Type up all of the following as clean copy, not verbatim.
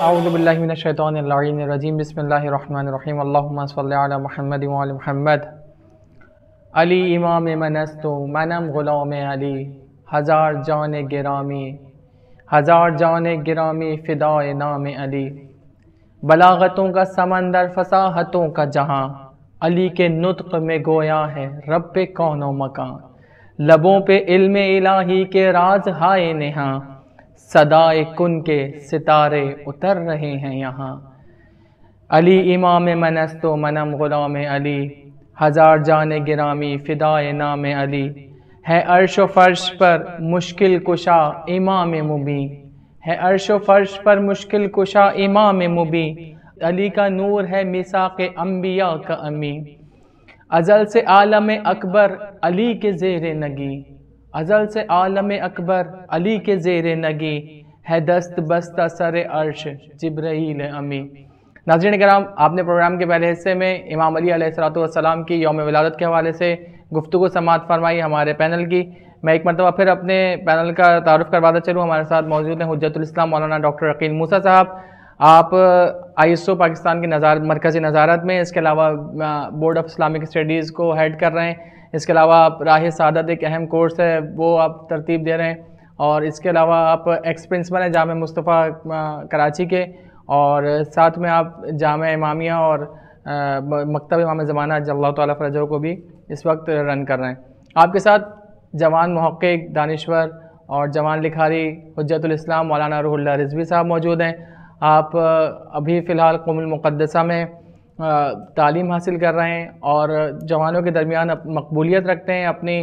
اعوذ باللہ من الشیطان اللعین الرجیم بسم اللہ الرحمن الرحیم اللہم صلی علی محمد وعلی محمد علی امام منستو منم غلام علی ہزار جان گرامی فدائے نام علی بلاغتوں کا سمندر فصاحتوں کا جہاں علی کے نطق میں گویا ہے رب کون و مکان لبوں پہ علم الہی کے راز ہائے نہاں صدائے کن کے ستارے اتر رہے ہیں یہاں علی امام منستو منم غلام علی ہزار جان گرامی فدائے نام علی ہے عرش و فرش پر مشکل کشا امام مبین ہے عرش و فرش پر مشکل کشا امام مبین علی کا نور ہے میثاق انبیاء کا امین ازل سے عالم اکبر علی کے زیر نگی ازل سے عالم اکبر علی کے زیر نگی ہے دست بستہ سر عرش جبرائیل امین۔ ناظرین کرام، آپ نے پروگرام کے پہلے حصے میں امام علی علیہ السلام کی یوم ولادت کے حوالے سے گفتگو سماعت فرمائی ہمارے پینل کی۔ میں ایک مرتبہ پھر اپنے پینل کا تعارف کرواتا چلوں۔ ہمارے ساتھ موجود ہیں حجت الاسلام مولانا ڈاکٹر عقیل موسیٰ صاحب۔ آپ ISO پاکستان کی مرکزی نظارت میں، اس کے علاوہ بورڈ آف اسلامک اسٹڈیز کو ہیڈ کر رہے ہیں۔ اس کے علاوہ آپ راہ سعادت ایک اہم کورس ہے وہ آپ ترتیب دے رہے ہیں، اور اس کے علاوہ آپ ایکس پرنسپل ہیں جامعہ مصطفیٰ کراچی کے، اور ساتھ میں آپ جامعہ امامیہ اور مکتب امام زمانہ جل اللہ تعالیٰ فرجہ کو بھی اس وقت رن کر رہے ہیں۔ آپ کے ساتھ جوان محقق، دانشور اور جوان لکھاری حجت الاسلام مولانا روح اللہ رضوی صاحب موجود ہیں۔ آپ ابھی فی الحال قم المقدسہ میں تعلیم حاصل کر رہے ہیں اور جوانوں کے درمیان مقبولیت رکھتے ہیں اپنی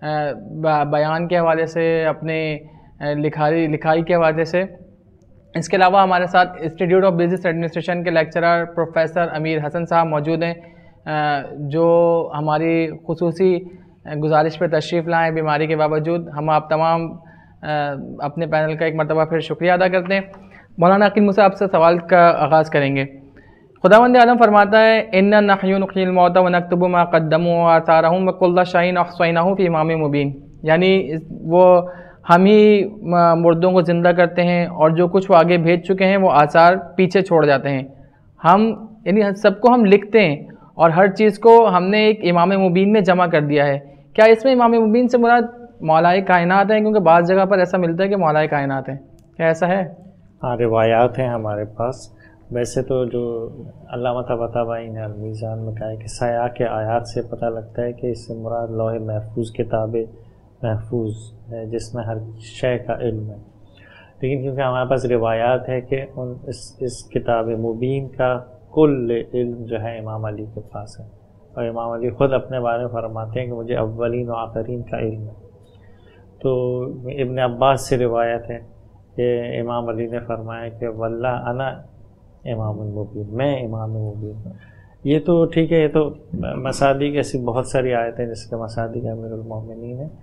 بیان کے حوالے سے، اپنے لکھائی کے حوالے سے۔ اس کے علاوہ ہمارے ساتھ انسٹیٹیوٹ آف بزنس ایڈمنسٹریشن کے لیکچرر پروفیسر امیر حسن صاحب موجود ہیں، جو ہماری خصوصی گزارش پہ تشریف لائیں بیماری کے باوجود۔ ہم آپ تمام اپنے پینل کا ایک مرتبہ پھر شکریہ ادا کرتے ہیں۔ مولانا عقیل موسیٰ آپ سے سوال کا آغاز کریں گے۔ خداوند عالم فرماتا ہے اِنَّا نَحْنُ نُحْيِي الْمَوْتَىٰ وَنَكْتُبُ مَا قَدَّمُوا وَآثَارَهُمْ وَكُلَّ شَيْءٍ أَحْصَيْنَاهُ فِي إِمَامٍ مُبِينٍ، یعنی وہ ہم ہی مردوں کو زندہ کرتے ہیں اور جو کچھ وہ آگے بھیج چکے ہیں وہ آثار پیچھے چھوڑ جاتے ہیں۔ ہم یعنی سب کو ہم لکھتے ہیں اور ہر چیز کو ہم نے ایک امام مبین میں جمع کر دیا ہے۔ کیا اس میں امام مبین سے مراد مولائے کائنات ہیں؟ کیونکہ بعض جگہ پر ایسا ملتا ہے کہ مولائے کائنات ہیں، کیا ایسا ہے؟ ہاں، روایات ہیں ہمارے پاس۔ ویسے تو جو علامہ طباطبائی نے المیزان میں کہا ہے کہ سیاق کے آیات سے پتہ لگتا ہے کہ اس سے مراد لوح محفوظ کتاب محفوظ ہے جس میں ہر شے کا علم ہے، لیکن کیونکہ ہمارے پاس روایات ہے کہ اس کتاب مبین کا کل علم جو ہے امام علی کے پاس ہے، اور امام علی خود اپنے بارے میں فرماتے ہیں کہ مجھے اولین و آخرین کا علم ہے۔ تو ابن عباس سے روایت ہے کہ امام علی نے فرمایا کہ واللہ انا امام المبین، میں امام مبین ہوں۔ یہ تو ٹھیک ہے، یہ تو مصادیق ایسی بہت ساری آیتیں جس کے مصادیق امیر المومنین ہیں،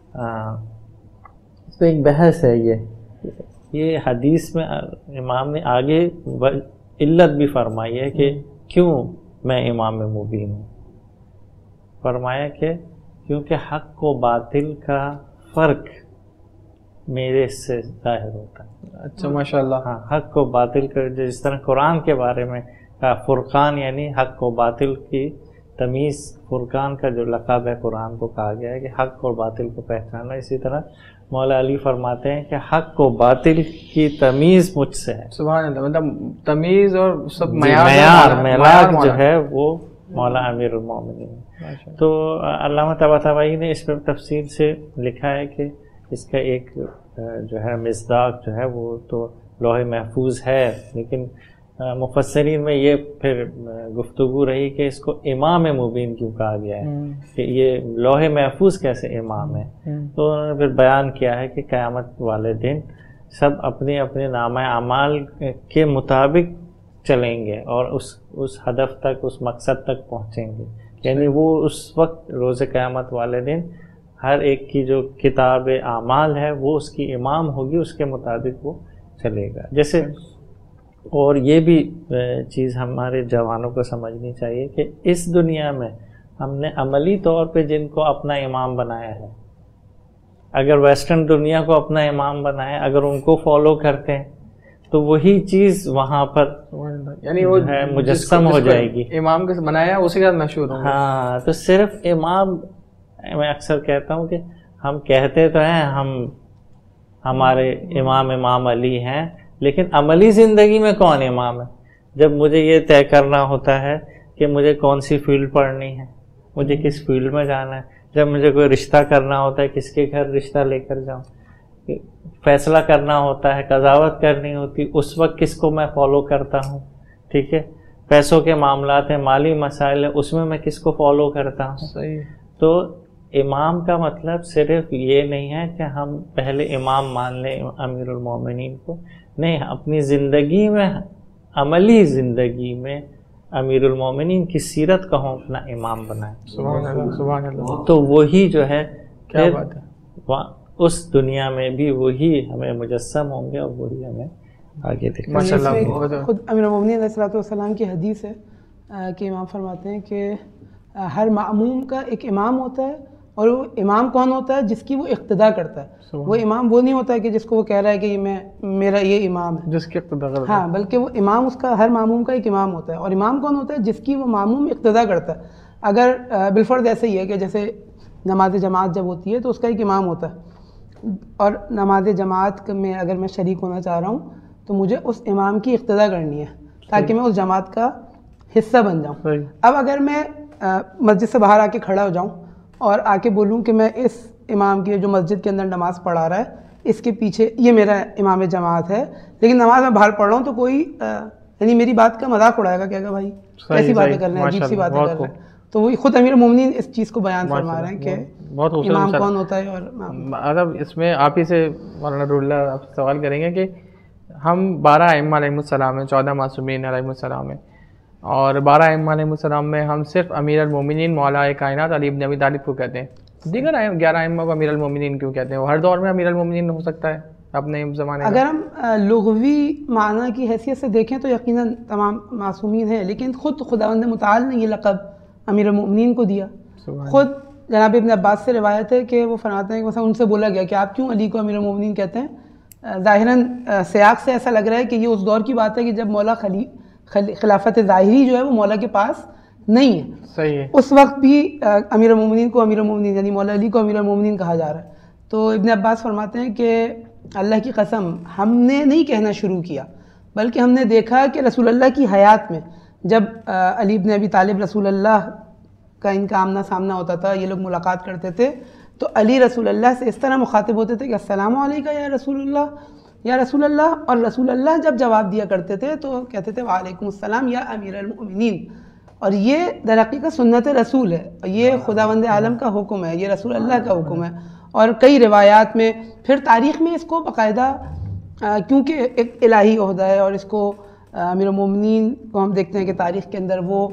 اس پہ ایک بحث ہے۔ یہ حدیث میں امام نے آگے علت بھی فرمائی ہے کہ کیوں میں امام مبین ہوں۔ فرمایا کہ کیونکہ حق و باطل کا فرق میرے سے ظاہر ہوتا ہے۔ اچھا، ماشاءاللہ۔ ہاں، حق و باطل کا جس طرح قرآن کے بارے میں کہا فرقان، یعنی حق و باطل کی تمیز، فرقان کا جو لقب ہے قرآن کو کہا گیا ہے کہ حق اور باطل کو پہچانا۔ اسی طرح مولا علی فرماتے ہیں کہ حق و باطل کی تمیز مجھ سے ہے۔ سبحان اللہ، مطلب تمیز اور سب معیار جو ہے وہ مولا امیر المومنین۔ تو علامہ طباطبائی نے اس پر تفصیل سے لکھا ہے کہ اس کا ایک جو ہے مصداق جو ہے وہ تو لوح محفوظ ہے، لیکن مفسرین میں یہ پھر گفتگو رہی کہ اس کو امام مبین کیوں کہا گیا ہے، کہ یہ لوح محفوظ کیسے امام ہے۔ تو انہوں نے پھر بیان کیا ہے کہ قیامت والے دن سب اپنے اپنے نامہ اعمال کے مطابق چلیں گے اور اس ہدف تک، اس مقصد تک پہنچیں گے، یعنی وہ اس وقت روز قیامت والے دن ہر ایک کی جو کتاب اعمال ہے وہ اس کی امام ہوگی، اس کے مطابق وہ چلے گا۔ جیسے اور یہ بھی چیز ہمارے جوانوں کو سمجھنی چاہیے کہ اس دنیا میں ہم نے عملی طور پہ جن کو اپنا امام بنایا ہے، اگر ویسٹرن دنیا کو اپنا امام بنایا، اگر ان کو فالو کرتے ہیں تو وہی چیز وہاں پر یعنی وہ مجسم ہو جائے گی. امام کے بنایا اسی کے ساتھ مشہور ہوں. ہاں تو صرف امام، میں اکثر کہتا ہوں کہ ہم کہتے تو ہیں ہمارے امام علی ہیں، لیکن عملی زندگی میں کون امام ہے؟ جب مجھے یہ طے کرنا ہوتا ہے کہ مجھے کون سی فیلڈ پڑھنی ہے، مجھے کس فیلڈ میں جانا ہے، جب مجھے کوئی رشتہ کرنا ہوتا ہے کس کے گھر رشتہ لے کر جاؤں، فیصلہ کرنا ہوتا ہے، قضاوت کرنی ہوتی، اس وقت کس کو میں فالو کرتا ہوں. ٹھیک ہے، پیسوں کے معاملات ہیں، مالی مسائل ہیں، اس میں کس کو فالو کرتا ہوں. صحیح. تو امام کا مطلب صرف یہ نہیں ہے کہ ہم پہلے امام مان لیں امیر المومنین کو، نہیں، اپنی زندگی میں، عملی زندگی میں امیر المومنین کی سیرت کا ہم اپنا امام بنائیں. سبحان اللہ، سبحان اللہ. تو وہی جو ہے، کیا بات ہے، اس دنیا میں بھی وہی ہمیں مجسم ہوں گے اور وہی ہمیں آگے دیکھیں. ماشاء اللہ. خود امیر المومنین علیہ الصلوۃ والسلام کی حدیث ہے کہ امام فرماتے ہیں کہ ہر معموم کا ایک امام ہوتا ہے، اور وہ امام کون ہوتا ہے؟ جس کی وہ اقتدا کرتا ہے. وہ امام وہ نہیں ہوتا ہے کہ جس کو وہ کہہ رہا ہے کہ میرا یہ امام ہے، جس کی اقتدا کرتا ہے. ہاں، بلکہ وہ امام اس کا ہر معموم کا ایک امام ہوتا ہے. اور امام کون ہوتا ہے؟ جس کی وہ معموم اقتدا کرتا ہے. اگر بالفرض ایسے ہی ہے کہ جیسے نماز جماعت جب ہوتی ہے تو اس کا ایک امام ہوتا ہے، اور نماز جماعت میں اگر میں شریک ہونا چاہ رہا ہوں تو مجھے اس امام کی اقتدا کرنی ہے تاکہ میں اس جماعت کا حصہ بن جاؤں. اب اگر میں مسجد سے باہر آ کے کھڑا ہو جاؤں اور آ کے بولوں کہ میں اس امام کی جو مسجد کے اندر نماز پڑھا رہا ہے اس کے پیچھے یہ میرا امام جماعت ہے، لیکن نماز میں باہر پڑھ رہا ہوں، تو کوئی یعنی میری بات کا مذاق اڑائے گا، کہے گا بھائی کیسی باتیں کر رہے ہیں، عجیب سی باتیں کر رہے ہیں. تو وہی خود امیر المومنین اس چیز کو بیان فرما رہے ہیں کہ امام کون ہوتا ہے. اور مطلب اس میں آپ ہی سے مولانا روح اللہ آپ سوال کریں گے کہ ہم 12 ائمہ علیہ السلام ہیں، 14 معصومین علیہ السلام ہیں، اور 12 ائمہ علیہ السلام میں ہم صرف امیر المومنین مولا کائنات علی ابن ابی طالب کو کہتے ہیں. دیگر 11 ائمہ کو امیر المومنین کیوں کہتے ہیں؟ وہ ہر دور میں امیر المومنین ہو سکتا ہے اپنے زمانے میں. اگر ہم لغوی معنی کی حیثیت سے دیکھیں تو یقیناً تمام معصومین ہیں، لیکن خود خداوند متعال نے یہ لقب امیر المومنین کو دیا. خود جناب ابن عباس سے روایت ہے کہ وہ فرماتے ہیں کہ مثلا ان سے بولا گیا کہ آپ کیوں علی کو امیر المومنین کہتے ہیں؟ ظاہراً سیاق سے ایسا لگ رہا ہے کہ یہ اس دور کی بات ہے کہ جب مولا خلافت ظاہری جو ہے وہ مولا کے پاس نہیں ہے. صحیح ہے. اس وقت بھی امیر المومنین کو امیر المومنین یعنی مولا علی کو امیر المومنین کہا جا رہا ہے. تو ابن عباس فرماتے ہیں کہ اللہ کی قسم ہم نے نہیں کہنا شروع کیا، بلکہ ہم نے دیکھا کہ رسول اللہ کی حیات میں جب علی ابن ابی طالب رسول اللہ کا ان کا آمنا سامنا ہوتا تھا، یہ لوگ ملاقات کرتے تھے، تو علی رسول اللہ سے اس طرح مخاطب ہوتے تھے کہ السلام علیکم یا رسول اللہ، یا رسول اللہ. اور رسول اللہ جب جواب دیا کرتے تھے تو کہتے تھے وعلیکم السلام یا امیر المؤمنین. اور یہ در حقیقت سنت رسول ہے، یہ خداوند عالم کا حکم ہے، یہ رسول اللہ کا حکم ہے. اور کئی روایات میں، پھر تاریخ میں اس کو باقاعدہ کیونکہ ایک الہی عہدہ ہے، اور اس کو امیر المومنین کو ہم دیکھتے ہیں کہ تاریخ کے اندر وہ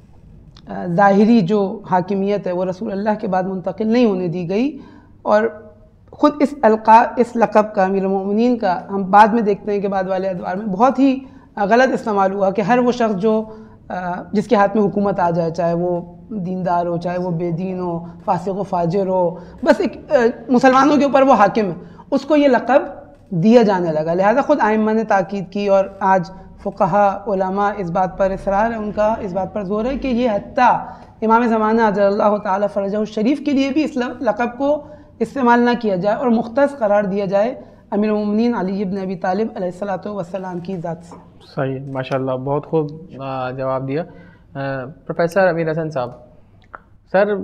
ظاہری جو حاکمیت ہے وہ رسول اللہ کے بعد منتقل نہیں ہونے دی گئی. اور خود اس لقب کا امیر المومنین کا ہم بعد میں دیکھتے ہیں کہ بعد والے ادوار میں بہت ہی غلط استعمال ہوا کہ ہر وہ شخص جو جس کے ہاتھ میں حکومت آ جائے، چاہے وہ دیندار ہو، چاہے وہ بے دین ہو، فاسق و فاجر ہو، بس ایک مسلمانوں کے اوپر وہ حاکم ہے، اس کو یہ لقب دیا جانے لگا. لہذا خود ائمہ نے تاکید کی، اور آج فقہا علماء اس بات پر اصرار ہے، ان کا اس بات پر زور ہے کہ یہ حتیٰ امام زمانہ عجل اللہ تعالی فرجہ الشریف کے لیے بھی اس لقب کو استعمال نہ کیا جائے اور مختص قرار دیا جائے امیر المومنین علی ابن ابی طالب علیہ الصلوۃ والسلام کی ذات سے. صحیح، ماشاءاللہ، بہت خوب جواب دیا. پروفیسر امیر حسن صاحب، سر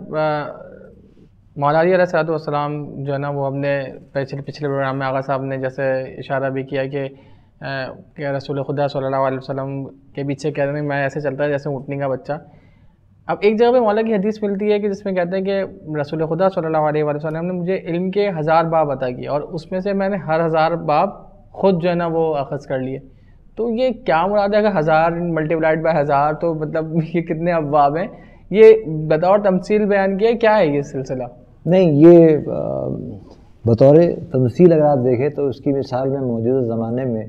مولا علی علیہ السلام جو ہے نا، وہ ہم نے پچھلے پروگرام میں آغا صاحب نے جیسے اشارہ بھی کیا کہ رسول خدا صلی اللہ علیہ وسلم کے پیچھے کہتے ہیں میں ایسے چلتا ہے جیسے اونٹنی کا بچہ. اب ایک جگہ پہ مولا کی حدیث ملتی ہے کہ جس میں کہتے ہیں کہ رسول خدا صلی اللہ علیہ وسلم نے مجھے علم کے 1000 باب عطا کیے، اور اس میں سے میں نے ہر 1000 باب خود جو ہے نا وہ اخذ کر لیے. تو یہ کیا مراد ہے؟ اگر 1000 ملٹیپلائڈ بائی 1000 تو مطلب یہ کتنے ابواب ہیں؟ یہ بطور تمثیل بیان کیا، کیا ہے یہ سلسلہ؟ نہیں، یہ بطور تمثیل اگر آپ دیکھیں تو اس کی مثال میں موجودہ زمانے میں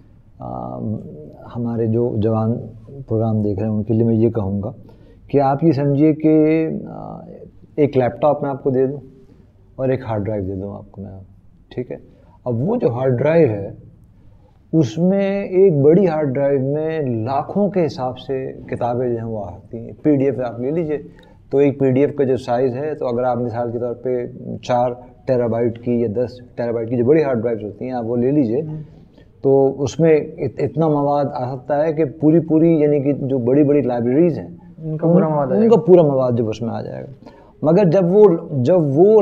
ہمارے جو جوان پروگرام دیکھ رہے ہیں ان کے لیے میں یہ کہوں گا کہ آپ یہ سمجھیے کہ ایک لیپ ٹاپ میں آپ کو دے دوں اور ایک ہارڈ ڈرائیو دے دوں آپ کو میں، ٹھیک ہے؟ اب وہ جو ہارڈ ڈرائیو ہے اس میں ایک بڑی ہارڈ ڈرائیو میں لاکھوں کے حساب سے کتابیں جو ہیں وہ آتی ہیں. پی ڈی ایف آپ لے لیجیے تو ایک پی ڈی ایف کا جو سائز ہے تو اگر آپ مثال کے طور پہ 4 ٹیرا بائٹ کی یا 10 ٹیرا بائٹ کی جو بڑی ہارڈ ڈرائیوز ہوتی ہیں آپ وہ لے لیجیے تو اس میں اتنا مواد آ سکتا ہے کہ پوری یعنی کہ جو بڑی بڑی لائبریریز ہیں ان کا پورا مواد جب اس میں آ جائے گا. مگر جب وہ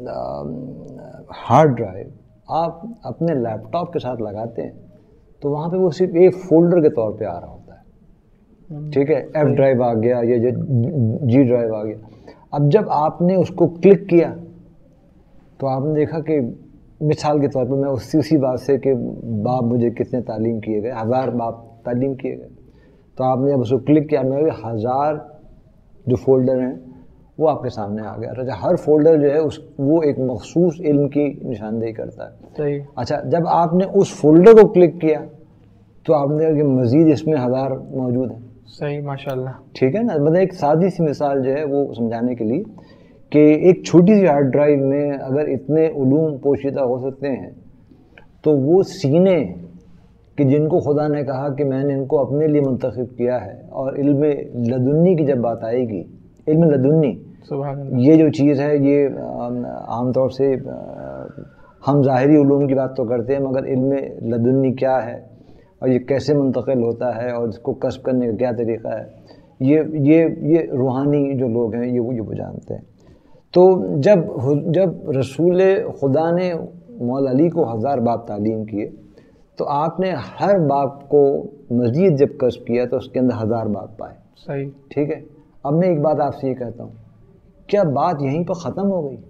ہارڈ ڈرائیو آپ اپنے لیپ ٹاپ کے ساتھ لگاتے ہیں تو وہاں پہ وہ صرف ایک فولڈر کے طور پہ آ رہا ہوتا ہے. ٹھیک ہے, ایف ڈرائیو آ گیا یا جی ڈرائیو آ گیا. اب جب آپ نے اس کو کلک کیا تو آپ نے دیکھا کہ مثال کے طور پہ میں اسی بات سے کہ باب مجھے کتنے تعلیم کیے گئے, 1000 باب تعلیم کیے گئے, تو آپ نے جب اس کو کلک کیا میں 1000 جو فولڈر ہیں وہ آپ کے سامنے آ گیا. ہر فولڈر جو ہے وہ ایک مخصوص علم کی نشاندہی کرتا ہے. صحیح. اچھا, جب آپ نے اس فولڈر کو کلک کیا تو آپ نے دیکھا کہ مزید اس میں 1000 موجود ہیں. صحیح, ماشاء اللہ. ٹھیک ہے نا. مطلب ایک سادی سی مثال جو ہے وہ سمجھانے کے لیے کہ ایک چھوٹی سی ہارڈ ڈرائیو میں اگر اتنے علوم پوشیدہ ہو سکتے ہیں تو وہ سینے کہ جن کو خدا نے کہا کہ میں نے ان کو اپنے لیے منتخب کیا ہے, اور علم لدنی کی جب بات آئے گی, علم لدنی یہ جو چیز ہے یہ عام طور سے ہم ظاہری علوم کی بات تو کرتے ہیں مگر علم لدنی کیا ہے اور یہ کیسے منتقل ہوتا ہے اور اس کو کسب کرنے کا کیا طریقہ ہے, یہ روحانی جو لوگ ہیں یہ وہ جانتے ہیں. تو جب رسول خدا نے مولا علی کو 1000 باب تعلیم کیے تو آپ نے ہر باب کو مزید جب کسب کیا تو اس کے اندر 1000 باب پائے. صحیح. ٹھیک ہے. اب میں ایک بات آپ سے یہ کہتا ہوں, کیا بات یہیں پر ختم ہو گئی؟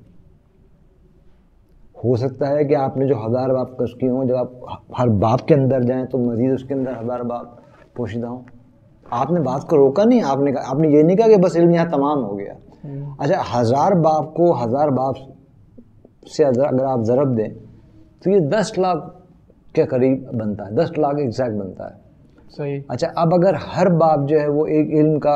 ہو سکتا ہے کہ آپ نے جو 1000 باب کسب کیے ہوں جب آپ ہر باب کے اندر جائیں تو مزید اس کے اندر 1000 باب پوشیدہ ہوں. آپ نے بات کو روکا نہیں, آپ نے یہ نہیں کہا کہ بس علم یہاں تمام ہو گیا. اچھا, 1000 باب کو 1000 باب سے اگر آپ ضرب دیں تو یہ 10 لاکھ کے قریب بنتا ہے, 10 لاکھ ایگزیکٹ بنتا ہے. صحیح. اچھا, اب اگر ہر باب جو ہے وہ ایک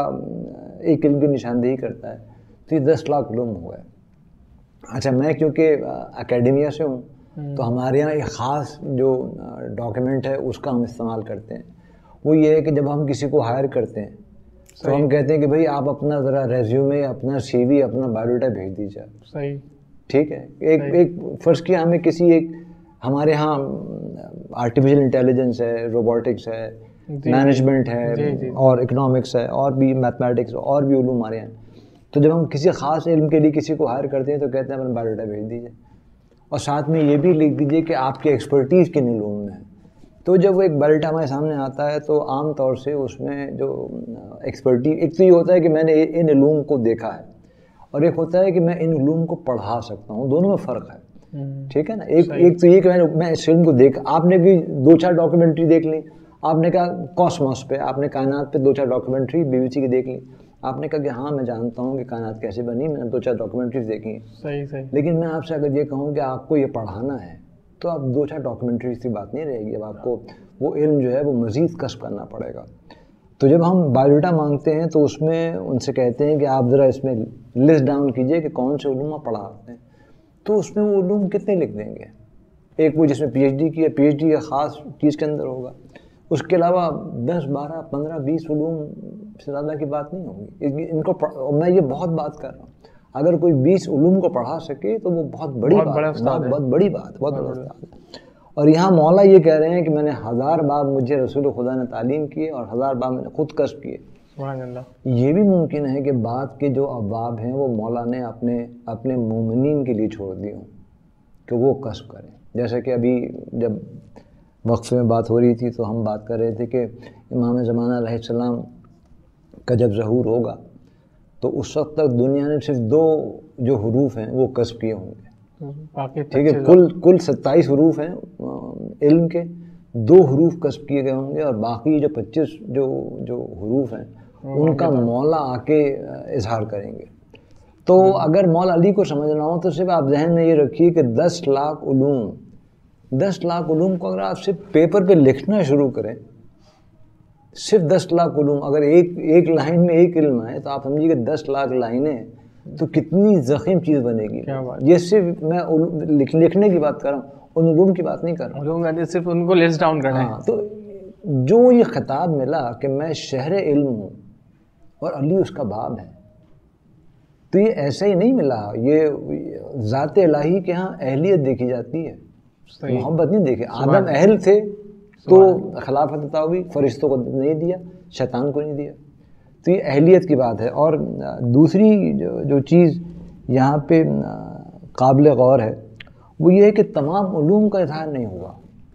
علم کی نشاندہی کرتا ہے تو یہ 10 لاکھ علوم ہو گئے. اچھا, میں کیونکہ اکیڈمیا سے ہوں تو ہمارے یہاں ایک خاص جو ڈاکیومنٹ ہے اس کا ہم استعمال کرتے ہیں. وہ یہ ہے کہ جب ہم کسی کو ہائر کرتے ہیں تو ہم کہتے ہیں کہ بھائی آپ اپنا ذرا ریزیومے, اپنا سی وی, اپنا بایو ڈیٹا بھیج دیجیے. صحیح. ٹھیک ہے. ایک فرض کیا ہمیں کسی ہمارے ہاں آرٹیفیشل انٹیلیجنس ہے, روبوٹکس ہے, مینجمنٹ ہے اور اکنامکس ہے اور بھی میتھمیٹکس اور بھی علوم ہمارے ہیں. تو جب ہم کسی خاص علم کے لیے کسی کو ہائر کرتے ہیں تو کہتے ہیں اپنا بایو ڈیٹا بھیج دیجیے اور ساتھ میں یہ بھی لکھ دیجیے کہ آپ کی ایکسپرٹیز کن علوم میں ہے. تو جب وہ ایک بایو ڈیٹا ہمارے سامنے آتا ہے تو عام طور سے اس میں جو ایکسپرٹیز, ایک تو یہ ہوتا ہے کہ میں نے ان علوم کو دیکھا ہے اور ایک ہوتا ہے کہ میں ان علوم کو پڑھا سکتا ہوں. دونوں میں فرق ہے. ٹھیک ہے نا. ایک تو یہ کہ میں اس علم کو دیکھا, آپ نے بھی 2-4 ڈاکیومنٹری دیکھ لی, آپ نے کہا کاسموس پہ, آپ نے کائنات پہ 2-4 ڈاکیومنٹری BBC کی دیکھ لی, آپ نے کہا کہ ہاں میں جانتا ہوں کہ کائنات کیسے بنی, میں نے 2-4 ڈاکیومنٹریز دیکھی ہیں. صحیح. لیکن میں آپ سے اگر یہ کہوں کہ آپ کو یہ پڑھانا ہے تو اب 2-4 ڈاکیومنٹریز کی بات نہیں رہے گی. اب آپ کو وہ علم جو ہے وہ مزید کسب کرنا پڑے گا. تو جب ہم بایو ڈیٹا مانگتے ہیں تو اس میں ان سے کہتے ہیں کہ آپ ذرا اس میں لسٹ ڈاؤن کیجئے کہ کون سے علوم آپ پڑھاتے ہیں. تو اس میں وہ علوم کتنے لکھ دیں گے. ایک وہ جس میں PhD کی ہے, PhD کا خاص چیز کے اندر ہوگا. اس کے علاوہ 10, 12, 15, 20 علوم سے زیادہ کی بات نہیں ہوگی. ان کو میں یہ بہت بات کر رہا ہوں, اگر کوئی 20 علوم کو پڑھا سکے تو وہ بہت بڑی بات ہے, بہت بڑی بات, بہت بڑا استاد ہے. اور یہاں مولا یہ کہہ رہے ہیں کہ میں نے 1000 باب مجھے رسول خدا نے تعلیم کیے اور 1000 باب میں نے خود کسب کیے. سبحان اللہ. یہ بھی ممکن ہے کہ بات کے جو ابواب ہیں وہ مولا نے اپنے مومنین کے لیے چھوڑ دیے ہوں کہ وہ کسب کریں. جیسے کہ ابھی جب وقفے میں بات ہو رہی تھی تو ہم بات کر رہے تھے کہ امام زمانہ علیہ السلام کا جب ظہور ہوگا تو اس وقت تک دنیا نے صرف 2 جو حروف ہیں وہ کسب کیے ہوں گے. ٹھیک ہے. کل 27 حروف ہیں علم کے, 2 حروف کسب کیے گئے ہوں گے اور باقی جو 25 جو حروف ہیں ان کا مولا آ کے اظہار کریں گے. تو اگر مولا علی کو سمجھنا ہو تو صرف آپ ذہن میں یہ رکھیے کہ 10 لاکھ علوم کو اگر آپ صرف پیپر پہ لکھنا شروع کریں, صرف 10 لاکھ علوم, اگر ایک لائن میں ایک علم ہے تو آپ سمجھیے کہ 10 لاکھ لائنیں تو کتنی ضخیم چیز بنے گی. یہ صرف میں لکھنے کی بات کر رہا ہوں, ان علوم کی بات نہیں کر رہا ہوں، صرف ان کو لیس ڈاؤن کرنا ہے. تو جو یہ خطاب ملا کہ میں شہر علم ہوں اور علی اس کا باب ہے، تو یہ ایسے ہی نہیں ملا. یہ ذات الہی کے ہاں اہلیت دیکھی جاتی ہے، محبت نہیں دیکھی. آدم اہل تھے تو خلافت عطا ہوئی، فرشتوں کو نہیں دیا، شیطان کو نہیں دیا. تو یہ اہلیت کی بات ہے. اور دوسری جو چیز یہاں پہ قابل غور ہے وہ یہ ہے کہ تمام علوم کا اظہار نہیں ہوا.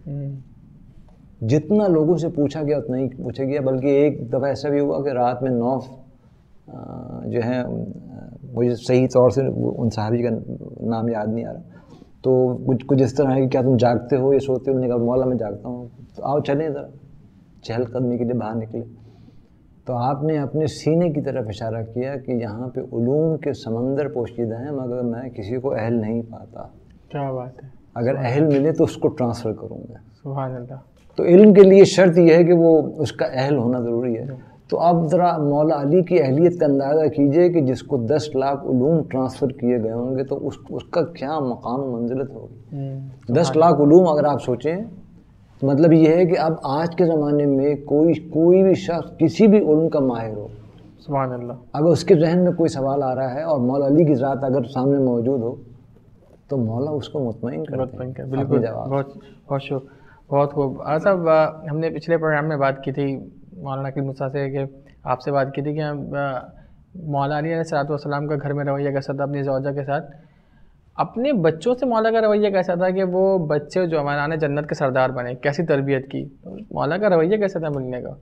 جتنا لوگوں سے پوچھا گیا اتنا ہی پوچھا گیا، بلکہ ایک دفعہ ایسا بھی ہوا کہ رات میں 9 جو ہیں، مجھے صحیح طور سے ان صحابی کا نام یاد نہیں آ رہا، تو کچھ اس طرح ہے کہ کیا تم جاگتے ہو یا سوتے ہو؟ انہوں نے کہا مولا میں جاگتا ہوں. تو آؤ چلیں ذرا چہل قدمی کے لیے باہر نکلے. تو آپ نے اپنے سینے کی طرف اشارہ کیا کہ یہاں پہ علوم کے سمندر پوشیدہ ہیں، مگر میں کسی کو اہل نہیں پاتا. کیا بات ہے. اگر اہل ملے تو اس کو ٹرانسفر کروں گا. سبحان اللہ. تو علم کے لیے شرط یہ ہے کہ وہ اس کا اہل ہونا ضروری ہے. تو آپ ذرا مولا علی کی اہلیت کا اندازہ کیجئے کہ جس کو 10 لاکھ علوم ٹرانسفر کیے گئے ہوں گے تو اس کا کیا مقام و منزلت ہوگی. 10 لاکھ علوم اگر آپ سوچیں، مطلب یہ ہے کہ اب آج کے زمانے میں کوئی بھی شخص کسی بھی علم کا ماہر ہو، سبحان اللہ، اگر اس کے ذہن میں کوئی سوال آ رہا ہے اور مولا علی کی ذات اگر سامنے موجود ہو تو مولا اس کو مطمئن کرتے ہیں. بالکل، بہت شکریہ، بہت خوب. صاحب ہم نے پچھلے پروگرام میں بات کی تھی مولانا عقیل موسیٰ سے، کہ آپ سے بات کی تھی کہ مولا علی علیہ السلام کا گھر میں رویہ کیسا تھا اپنی زوجہ کے ساتھ. اپنے بچوں سے مولا کا رویہ کیسا تھا کہ وہ بچے جو ہمارے جنت کے سردار بنے، کیسی تربیت کی؟ مولا کا رویہ کیسا تھا ملنے کا؟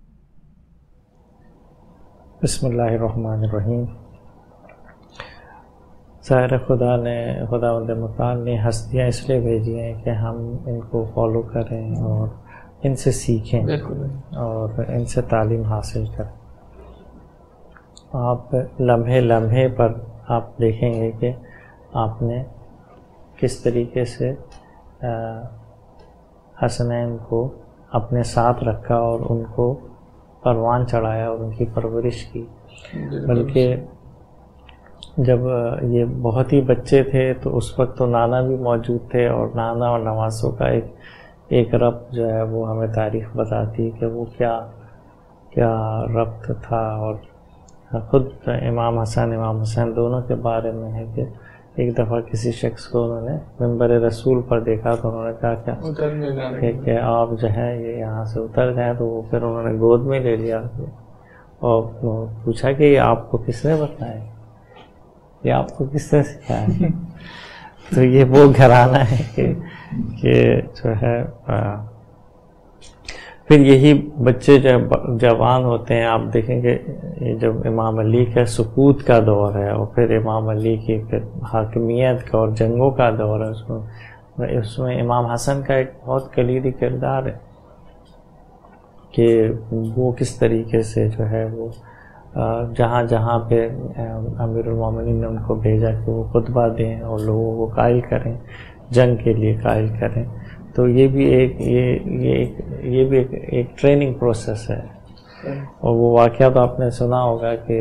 بسم اللہ الرحمن الرحیم. ظاہر خداوند متعال نے ہستیاں اس لیے بھیجی ہیں کہ ہم ان کو فالو کریں اور ان سے سیکھیں اور ان سے تعلیم حاصل کریں. آپ لمحے لمحے پر آپ دیکھیں گے کہ آپ نے کس طریقے سے حسنین کو اپنے ساتھ رکھا اور ان کو پروان چڑھایا اور ان کی پرورش کی. بلکہ جب یہ بہت ہی بچے تھے تو اس وقت تو نانا بھی موجود تھے، اور نانا اور نواسوں کا ایک ربط جو ہے وہ ہمیں تاریخ بتاتی کہ وہ کیا ربط تھا. اور خود امام حسین دونوں کے بارے میں ہے کہ ایک دفعہ کسی شخص کو انہوں نے منبر رسول پر دیکھا تو انہوں نے کہا کہ آپ جو ہے یہ یہاں سے اتر جائیں. تو وہ پھر انہوں نے گود میں لے لیا اور پوچھا کہ یہ آپ کو کس نے بتایا، یہ آپ کو کس نے سکھایا؟ تو یہ وہ گھرانہ ہے کہ جو ہے پھر یہی بچے جب جوان ہوتے ہیں، آپ دیکھیں کہ یہ جب امام علی کا سکوت کا دور ہے اور پھر امام علی کی پھر حاکمیت کا اور جنگوں کا دور ہے، اس میں امام حسن کا ایک بہت کلیدی کردار ہے کہ وہ کس طریقے سے جو ہے وہ جہاں جہاں پہ امیر المومنین نے ان کو بھیجا کہ وہ خطبہ دیں اور لوگوں کو قائل کریں، جنگ کے لیے قائل کریں. تو یہ بھی ایک ٹریننگ پروسیس ہے. اور وہ واقعہ تو آپ نے سنا ہوگا کہ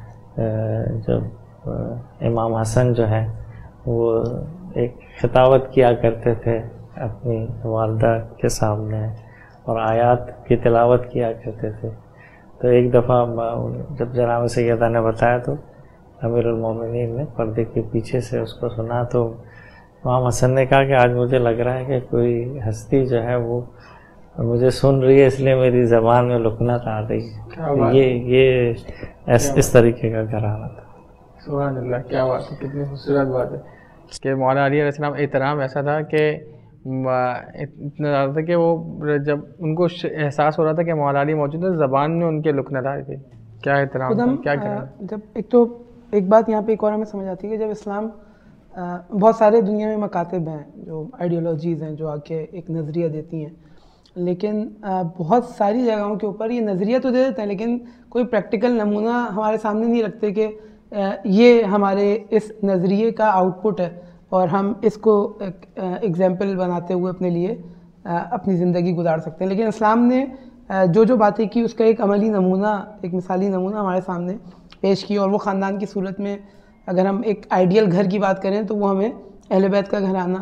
جب امام حسن جو ہے وہ ایک خطابت کیا کرتے تھے اپنی والدہ کے سامنے اور آیات کی تلاوت کیا کرتے تھے. تو ایک دفعہ جب جناب سیدہ نے بتایا تو امیر المومنین نے پردے کے پیچھے سے اس کو سنا. تو امام حسن نے کہا کہ آج مجھے لگ رہا ہے کہ کوئی ہستی جو ہے وہ مجھے سن رہی ہے، اس لیے میری زبان میں لکنت آ رہی ہے. یہ اس طریقے کا گھرانہ تھا. سبحان اللہ، کیا بات ہے، کتنی خوبصورت بات ہے کہ مولانا علی علیہ السلام احترام ایسا تھا کہ اتنا زیادہ تھا کہ وہ جب ان کو احساس ہو رہا تھا کہ مولانا علی موجود ہے، زبان میں ان کے لکنت آ رہی تھی. کیا احترام تھا، کیا کہنا. جب ایک بات یہاں پہ ایک اور ہمیں سمجھ آتی ہے کہ جب اسلام بہت سارے دنیا میں مکاتب ہیں جو آئیڈیالوجیز ہیں جو آ کے ایک نظریہ دیتی ہیں، لیکن بہت ساری جگہوں کے اوپر یہ نظریہ تو دے دیتے ہیں لیکن کوئی پریکٹیکل نمونہ ہمارے سامنے نہیں رکھتے کہ یہ ہمارے اس نظریے کا آؤٹ پٹ ہے اور ہم اس کو ایگزامپل بناتے ہوئے اپنے لیے اپنی زندگی گزار سکتے ہیں. لیکن اسلام نے جو باتیں کی اس کا ایک عملی نمونہ، ایک مثالی نمونہ ہمارے سامنے پیش کی. اور وہ خاندان کی صورت میں اگر ہم ایک آئیڈیل گھر کی بات کریں تو وہ ہمیں اہل بیت کا گھرانہ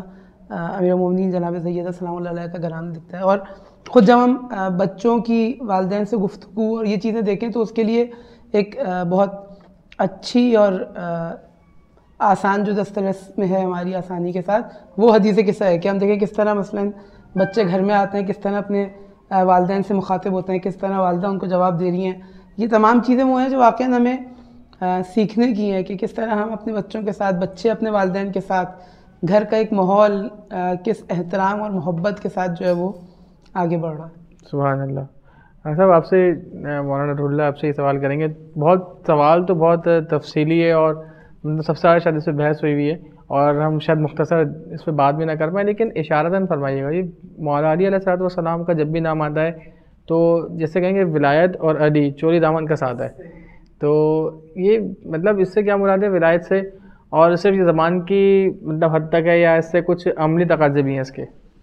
امیر المومنین جناب سیدہ سلام اللہ علیہ کا گھرانہ دکھتا ہے. اور خود جب ہم بچوں کی والدین سے گفتگو اور یہ چیزیں دیکھیں تو اس کے لیے ایک بہت اچھی اور آسان جو دسترس میں ہے ہماری آسانی کے ساتھ وہ حدیث قصہ ہے کہ ہم دیکھیں کس طرح مثلاً بچے گھر میں آتے ہیں, کس طرح اپنے والدین سے مخاطب ہوتے ہیں, کس طرح والدہ ان کو جواب دے رہی ہیں. یہ تمام چیزیں وہ ہیں جو واقعاً ہمیں سیکھنے کی ہیں کہ کس طرح ہم اپنے بچوں کے ساتھ, بچے اپنے والدین کے ساتھ, گھر کا ایک ماحول کس احترام اور محبت کے ساتھ جو ہے وہ آگے بڑھ رہا ہے. سبحان اللہ. صاحب آپ سے مولانا نور اللہ آپ سے یہ سوال کریں گے. بہت سوال تو بہت تفصیلی ہے اور سب سے زیادہ شاید اس پہ بحث ہوئی ہوئی ہے اور ہم شاید مختصر اس پہ بات بھی نہ کر پائیں, لیکن اشارتاً فرمائیے گا. یہ مولا علی علیہ الصلوۃ والسلام کا جب بھی نام آتا ہے تو جیسے کہیں گے ولایت اور علی چوری دامن کا ساتھ ہے, تو یہ مطلب اس سے کیا مراد ہے ولایت سے, اور صرف یہ زبان کی مطلب حد تک ہے یا اس سے کچھ عملی تقاضے بھی ہیں اس کے؟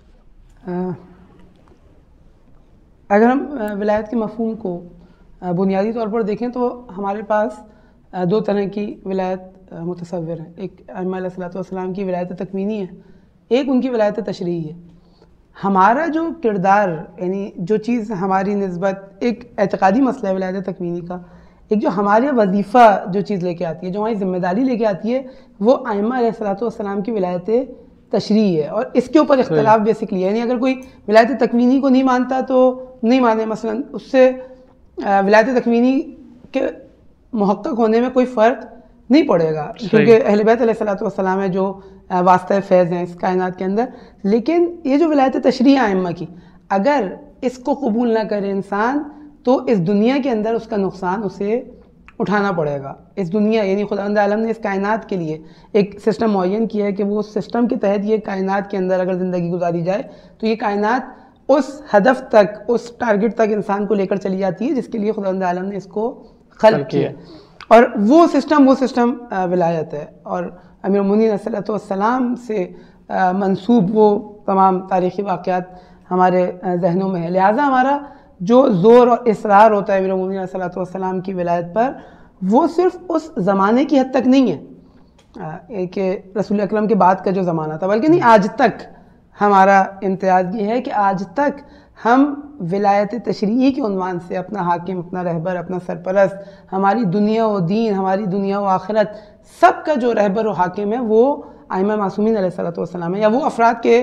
اگر ہم ولایت کے مفہوم کو بنیادی طور پر دیکھیں تو ہمارے پاس دو طرح کی ولایت متصور ہیں. ایک ائمہ علیہ الصلوۃ والسلام کی ولایت تکوینی ہے, ایک ان کی ولایت تشریعی ہے. ہمارا جو کردار یعنی جو چیز ہماری نسبت ایک اعتقادی مسئلہ ہے ولایت تکوینی کا, ایک جو ہمارے وظیفہ جو چیز لے کے آتی ہے, جو ہماری ذمہ داری لے کے آتی ہے, وہ ائمہ علیہ الصلوۃ والسلام کی ولایت تشریعی ہے. اور اس کے اوپر اختلاف بیسکلی ہے, یعنی اگر کوئی ولایت تکوینی کو نہیں مانتا تو نہیں مانے, مثلا اس سے ولایت تکوینی کے محقق ہونے میں کوئی فرق نہیں پڑے گا, کیونکہ اہل بیت علیہ الصلوۃ والسلام ہے جو واسطہ فیض ہیں اس کائنات کے اندر. لیکن یہ جو ولایت تشریع ائمہ کی, اگر اس کو قبول نہ کرے انسان تو اس دنیا کے اندر اس کا نقصان اسے اٹھانا پڑے گا. اس دنیا یعنی خداوند عالم نے اس کائنات کے لیے ایک سسٹم معین کیا ہے کہ وہ اس سسٹم کے تحت یہ کائنات کے اندر اگر زندگی گزاری جائے تو یہ کائنات اس ہدف تک, اس ٹارگٹ تک انسان کو لے کر چلی جاتی ہے جس کے لیے خداوند عالم نے اس کو خلق کیا. اور وہ سسٹم ولایت ہے. اور امیر المومنین علیہ الصلوۃ والسلام سے منسوب وہ تمام تاریخی واقعات ہمارے ذہنوں میں ہے. لہٰذا ہمارا جو زور اور اصرار ہوتا ہے امیر المومنین علیہ الصلوۃ والسلام کی ولایت پر, وہ صرف اس زمانے کی حد تک نہیں ہے کہ رسول اکرم کے بعد کا جو زمانہ تھا, بلکہ نہیں, آج تک ہمارا امتیاز یہ ہے کہ آج تک ہم ولایت تشریعی کے عنوان سے اپنا حاکم, اپنا رہبر, اپنا سرپرست, ہماری دنیا و دین, ہماری دنیا و آخرت, سب کا جو رہبر و حاکم ہے وہ ائمہ معصومین علیہ الصلوۃ والسلام ہے, یا وہ افراد کے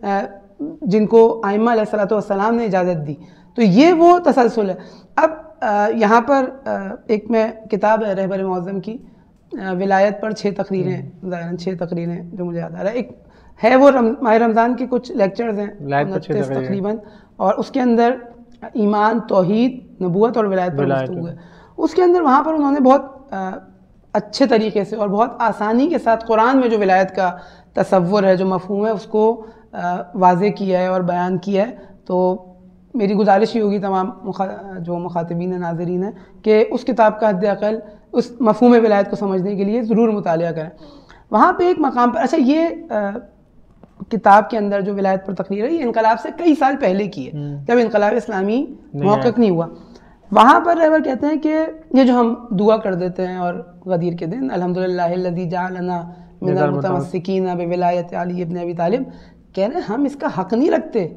جن کو ائمہ علیہ الصلوۃ والسلام نے اجازت دی. تو یہ وہ تسلسل ہے. اب یہاں پر ایک میں کتاب ہے رہبر معظم کی, ولایت پر 6 تقریریں, ظاہراً 6 تقریریں جو مجھے یاد آ رہا ہے. ایک ہے وہ ماہ رمضان کے کچھ لیکچرز ہیں 29 تقریباً, اور اس کے اندر ایمان, توحید, نبوت اور ولایت پر گفتگو ہے. اس کے اندر وہاں پر انہوں نے بہت اچھے طریقے سے اور بہت آسانی کے ساتھ قرآن میں جو ولایت کا تصور ہے, جو مفہوم ہے, اس کو واضح کیا ہے اور بیان کیا ہے. تو میری گزارش ہی ہوگی تمام جو مخاطبین ناظرین ہیں کہ اس کتاب کا حد اقل اس مفہوم ولایت کو سمجھنے کے لیے ضرور مطالعہ کریں. وہاں پہ ایک مقام پر, اچھا یہ کتاب کے اندر جو ولایت پر تقریر ہے یہ انقلاب سے کئی سال پہلے کی ہے, جب انقلاب اسلامی محقق نہیں ہوا. وہاں پر رہبر کہتے ہیں کہ یہ جو ہم دعا کر دیتے ہیں اور غدیر کے دن الحمدللہ الذی جعلنا من المتمسکین بولایت علی ابن ابی طالب, کہہ رہے ہیں ہم اس کا حق نہیں رکھتے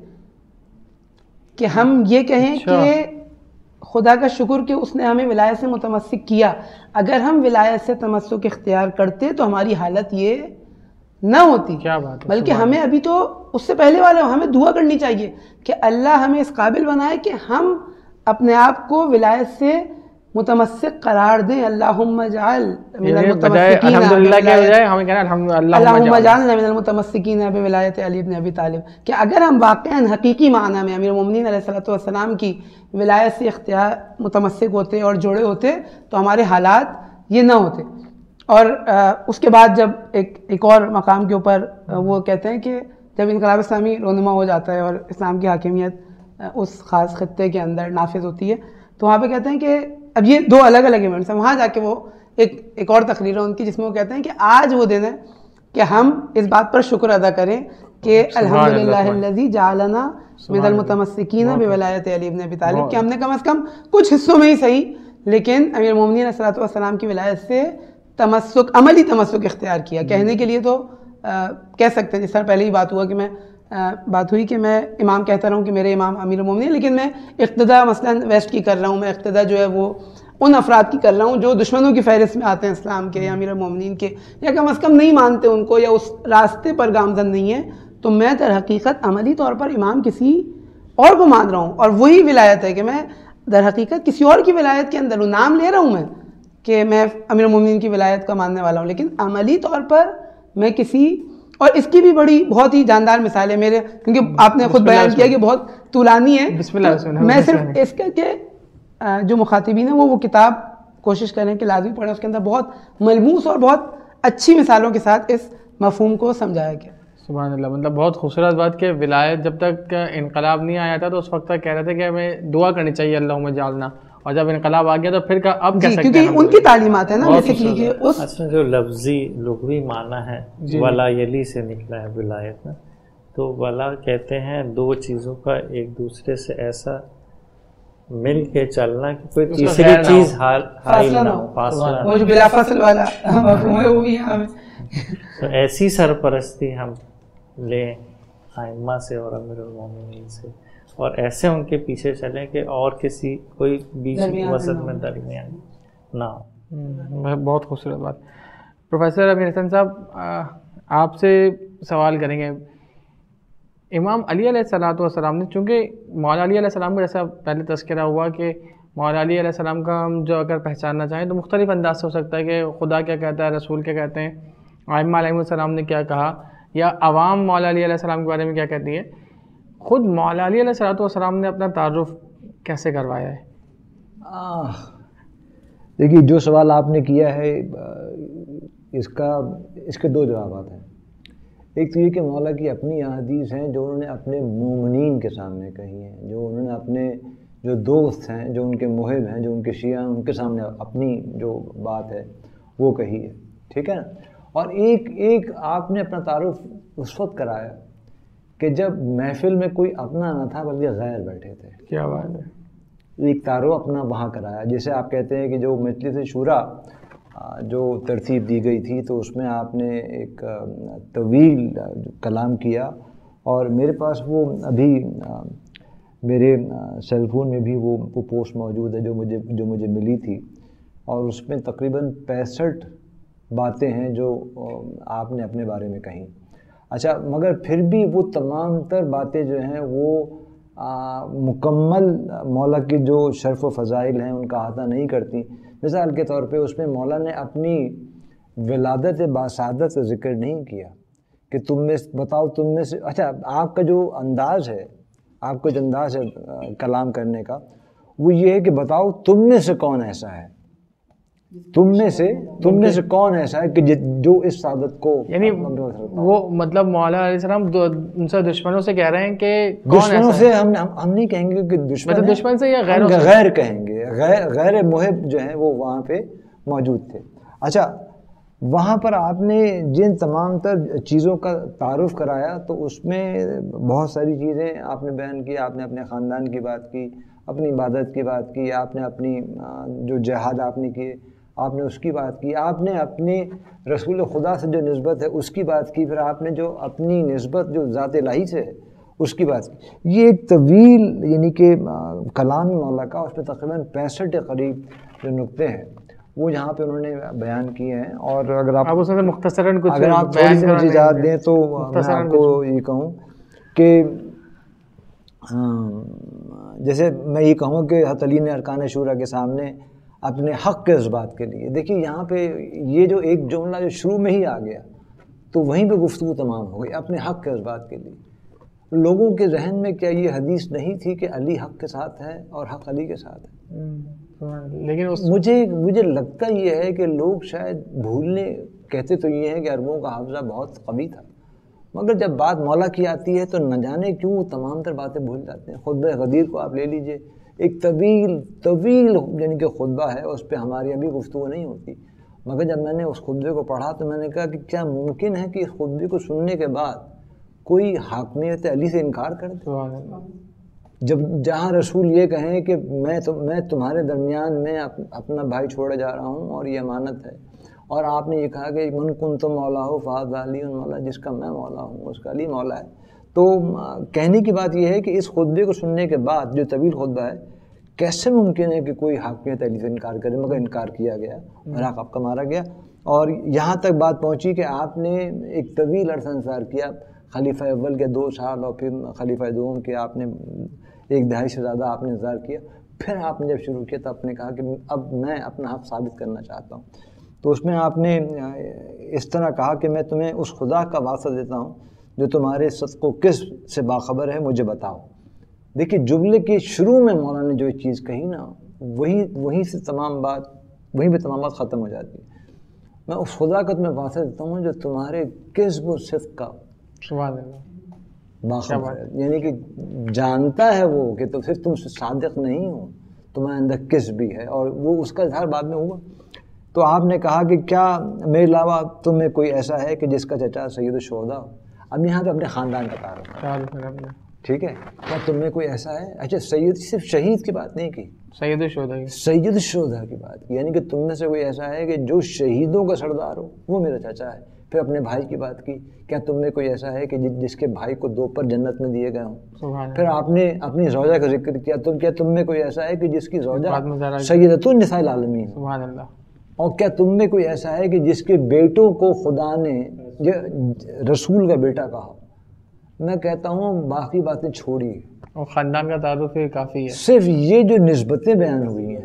کہ ہم یہ کہیں کہ خدا کا شکر کہ اس نے ہمیں ولایت سے متمسک کیا. اگر ہم ولایت سے تمسک اختیار کرتے تو ہماری حالت یہ نہ ہوتی, بلکہ ہمیں ابھی تو اس سے پہلے والے ہمیں دعا کرنی چاہیے کہ اللہ ہمیں اس قابل بنائے کہ ہم اپنے آپ کو ولایت سے متمسک قرار دیں. اللہم اجعل من المتمسکین اللہم اجعلنا من المتمسکین بولایت علی بن ابی طالب, کہ اگر ہم واقعاً حقیقی معنی میں امیر المومنین علیہ الصلوۃ والسلام کی ولایت سے اختیار متمسک ہوتے اور جڑے ہوتے تو ہمارے حالات یہ نہ ہوتے. اور اس کے بعد جب ایک اور مقام کے اوپر وہ کہتے ہیں کہ جب انقلاب اسلامی رونما ہو جاتا ہے اور اسلام کی حاکمیت اس خاص خطے کے اندر نافذ ہوتی ہے, تو وہاں پہ کہتے ہیں کہ اب یہ 2 الگ الگ ایونٹس ہیں. وہاں جا کے وہ ایک اور تقریر ہے ان کی جس میں وہ کہتے ہیں کہ آج وہ دن ہے کہ ہم اس بات پر شکر ادا کریں کہ الحمدللہ الذی جعلنا من المتمسکین بولایت علی ابن ابی طالب, کہ ہم نے کم از کم کچھ حصوں میں ہی صحیح لیکن امیر المومنین علیہ الصلوۃ والسلام کی ولایت سے تمسک, عملی تمسک اختیار کیا. کہنے کے لیے تو کہہ سکتے ہیں، جس طرح پہلے ہی بات ہوئی کہ میں امام کہتا رہا ہوں کہ میرے امام امیر المومنین، لیکن میں اقتدا مثلاً ویسٹ کی کر رہا ہوں، میں اقتدا جو ہے وہ ان افراد کی کر رہا ہوں جو دشمنوں کی فہرست میں آتے ہیں اسلام کے یا امیر المومنین کے، یا کم از کم نہیں مانتے ان کو یا اس راستے پر گامزن نہیں ہیں. تو میں در حقیقت عملی طور پر امام کسی اور کو مان رہا ہوں، اور وہی ولایت ہے کہ میں در حقیقت کسی اور کی ولایت کے اندر ہوں. نام لے رہا ہوں میں کہ میں امیر المومنین کی ولایت کا ماننے والا ہوں، لیکن عملی طور پر میں کسی، اور اس کی بھی بہت ہی جاندار مثال ہے میرے، کیونکہ آپ نے خود بیان کیا کہ بہت طولانی ہے. میں صرف اس کا کہ جو مخاطبین ہیں وہ کتاب کوشش کریں کہ لازمی پڑھیں، اس کے اندر بہت ملموس اور بہت اچھی مثالوں کے ساتھ اس مفہوم کو سمجھایا گیا. سبحان اللہ. مطلب بہت خوبصورت بات کہ ولایت جب تک انقلاب نہیں آیا تھا تو اس وقت تک کہہ رہے تھے کہ ہمیں دعا کرنی چاہیے اللہم جعلنا، اور جب انقلاب آ گیا تو پھر اب کہہ سکتے ہیں کیونکہ ان کی تعلیمات ہیں نا بیسیکلی کہ اس جو لغوی معنی ہے ولا یلی سے نکلا ہے ولایت میں، تو ولا کہتے ہیں دو چیزوں کا ایک دوسرے سے ایسا مل کے چلنا کہ کوئی تیسری چیز حائل نہ ہو، فاصلہ، وہ جو بلا فصل والا مفہوم ہے وہ بھی ہمیں. تو ایسی سرپرستی ہم لیں ائمہ سے اور امیر المومنین سے، اور ایسے ان کے پیچھے چلیں کہ اور کسی کوئی بیچ وسط میں درمیان نہ ہو. بہت خوبصورت بات. پروفیسر امیر حسن صاحب، آپ سے سوال کریں گے. امام علی علیہ السلام نے، چونکہ مولا علی علیہ السلام کا جیسا پہلے تذکرہ ہوا کہ مولا علی علیہ السلام کا ہم جو اگر پہچاننا چاہیں تو مختلف انداز سے ہو سکتا ہے کہ خدا کیا کہتا ہے، رسول کیا کہتے ہیں، ائمہ علیہ السلام نے کیا کہا، یا عوام مولا علی علیہ السلام کے بارے میں کیا کہتی ہے. خود مولا علی علیہ السلام نے اپنا تعارف کیسے کروایا ہے؟ دیکھیے، جو سوال آپ نے کیا ہے اس کے دو جوابات ہیں. ایک تو یہ کہ مولا کی اپنی احادیث ہیں جو انہوں نے اپنے مومنین کے سامنے کہی ہیں، جو انہوں نے اپنے جو دوست ہیں، جو ان کے محب ہیں، جو ان کے شیعہ ہیں، ان کے سامنے اپنی جو بات ہے وہ کہی ہے. ٹھیک ہے نا. اور ایک آپ نے اپنا تعارف اس وقت کرایا کہ جب محفل میں کوئی اپنا نہ تھا بلکہ غیر بیٹھے تھے. کیا بات ہے. ایک تعارف اپنا وہاں کرایا. جیسے آپ کہتے ہیں کہ جو مجلس شورا جو ترتیب دی گئی تھی تو اس میں آپ نے ایک طویل کلام کیا، اور میرے پاس وہ ابھی میرے سیل فون میں بھی وہ پوسٹ موجود ہے جو مجھے ملی تھی، اور اس میں تقریباً 65 باتیں ہیں جو آپ نے اپنے بارے میں کہیں. اچھا، مگر پھر بھی وہ تمام تر باتیں جو ہیں وہ مکمل مولا کے جو شرف و فضائل ہیں ان کا احاطہ نہیں کرتی. مثال کے طور پہ اس میں مولا نے اپنی ولادت باسعادت کا ذکر نہیں کیا کہ تم میں بتاؤ، تم میں سے، اچھا آپ کا جو انداز ہے، آپ کا جو انداز ہے کلام کرنے کا، وہ یہ ہے کہ بتاؤ تم میں سے کون ایسا ہے، تم میں سے کون ایسا ہے کہ جو اس سعادت کو، یعنی وہ مطلب مولا علیہ السلام ان سے دشمنوں سے کہہ رہے ہیں کہ دشمنوں سے ہم نہیں کہیں گے کہ دشمن سے، یا غیر کہیں گے، غیر محب جو ہیں وہ وہاں پہ موجود تھے. اچھا، وہاں پر آپ نے جن تمام تر چیزوں کا تعارف کرایا تو اس میں بہت ساری چیزیں آپ نے بیان کی. آپ نے اپنے خاندان کی بات کی، اپنی عبادت کی بات کی، آپ نے اپنی جو جہاد آپ نے کیے آپ نے اس کی بات کی، آپ نے اپنے رسول خدا سے جو نسبت ہے اس کی بات کی، پھر آپ نے جو اپنی نسبت جو ذات الہی سے ہے اس کی بات کی. یہ ایک طویل یعنی کہ کلام مولا کا، اس میں تقریباً 65 کے قریب جو نقطے ہیں وہ یہاں پہ انہوں نے بیان کیے ہیں. اور اگر آپ اس میں مختصراً کچھ اگر آپ تھوڑی سی مجھے اجازت دیں تو میں آپ کو یہ کہوں کہ جیسے میں یہ کہوں کہ حضرت علی نے ارکان شورا کے سامنے اپنے حق کے اس بات کے لیے، دیکھیے یہاں پہ یہ جو ایک جملہ جو شروع میں ہی آ گیا تو وہیں پہ گفتگو تمام ہو گئی. اپنے حق کے اس بات کے لیے لوگوں کے ذہن میں کیا یہ حدیث نہیں تھی کہ علی حق کے ساتھ ہے اور حق علی کے ساتھ ہے؟ لیکن مجھے لگتا یہ ہے کہ لوگ شاید بھولنے، کہتے تو یہ ہیں کہ عربوں کا حافظہ بہت قوی تھا، مگر جب بات مولا کی آتی ہے تو نہ جانے کیوں وہ تمام تر باتیں بھول جاتے ہیں. خطبہ غدیر کو آپ لے لیجئے، ایک طویل یعنی کہ خطبہ ہے، اس پہ ہماری ابھی گفتگو نہیں ہوتی، مگر جب میں نے اس خطبے کو پڑھا تو میں نے کہا کہ کیا ممکن ہے کہ اس خطبے کو سننے کے بعد کوئی حاکمیت علی سے انکار کر دے؟ جہاں رسول یہ کہیں کہ میں تمہارے درمیان میں اپنا بھائی چھوڑے جا رہا ہوں اور یہ امانت ہے، اور آپ نے یہ کہا کہ من کنت مولا ہو فہذا علی مولا، جس کا میں مولا ہوں اس کا علی مولا ہے. تو کہنے کی بات یہ ہے کہ اس خطبے کو سننے کے بعد جو طویل خطبہ ہے، کیسے ممکن ہے کہ کوئی حاکمیت علی سے انکار کرے؟ مگر انکار کیا گیا اور حق آپ کا مارا گیا. اور یہاں تک بات پہنچی کہ آپ نے ایک طویل عرصہ انتظار کیا، خلیفہ اول کے 2 سال اور پھر خلیفہ دوم کے آپ نے 1 دہائی سے زیادہ آپ نے انتظار کیا. پھر آپ نے جب شروع کیا تو آپ نے کہا کہ اب میں اپنا حق ثابت کرنا چاہتا ہوں. تو اس میں آپ نے اس طرح کہا کہ میں تمہیں اس خدا کا واسطہ دیتا ہوں جو تمہارے صدق و کسب سے باخبر ہے، مجھے بتاؤ. دیکھیے جملے کے شروع میں مولانا نے جو چیز کہی نا، وہیں سے تمام بات ختم ہو جاتی ہے. میں اس خدا کا تمہیں واسطہ دیتا ہوں جو تمہارے کسب و صدق کا باخبر ہے، یعنی کہ جانتا ہے وہ کہ تو پھر تم صادق نہیں ہو، تمہارے اندر کسب بھی ہے، اور وہ اس کا اظہار بعد میں ہوا. تو آپ نے کہا کہ کیا میرے علاوہ تم میں کوئی ایسا ہے کہ جس کا چچا سید الشہداء ہو؟ اب یہاں پہ اپنے خاندان کا تعارف، ٹھیک ہے؟ کیا تم میں کوئی ایسا ہے؟ اچھا سید صرف شہید کی بات نہیں کی، سید الشہداء کی بات، یعنی کہ تم میں سے کوئی ایسا ہے کہ جو شہیدوں کا سردار ہو، وہ میرا چچا ہے. پھر اپنے بھائی کی بات کی، کیا تم میں کوئی ایسا ہے کہ جس کے بھائی کو 2 پر جنت میں دیے گئے ہوں؟ پھر آپ نے اپنی زوجہ کا ذکر کیا، کیا تم میں کوئی ایسا ہے کہ جس کی زوجہ سیدۃ النساء العالمین؟ سبحان اللہ. اور کیا تم میں کوئی ایسا ہے کہ جس کے بیٹوں کو خدا نے رسول کا بیٹا کہا؟ میں کہتا ہوں باقی باتیں چھوڑی، اور خاندان کا تعارف کافی ہے. صرف یہ جو نسبتیں بیان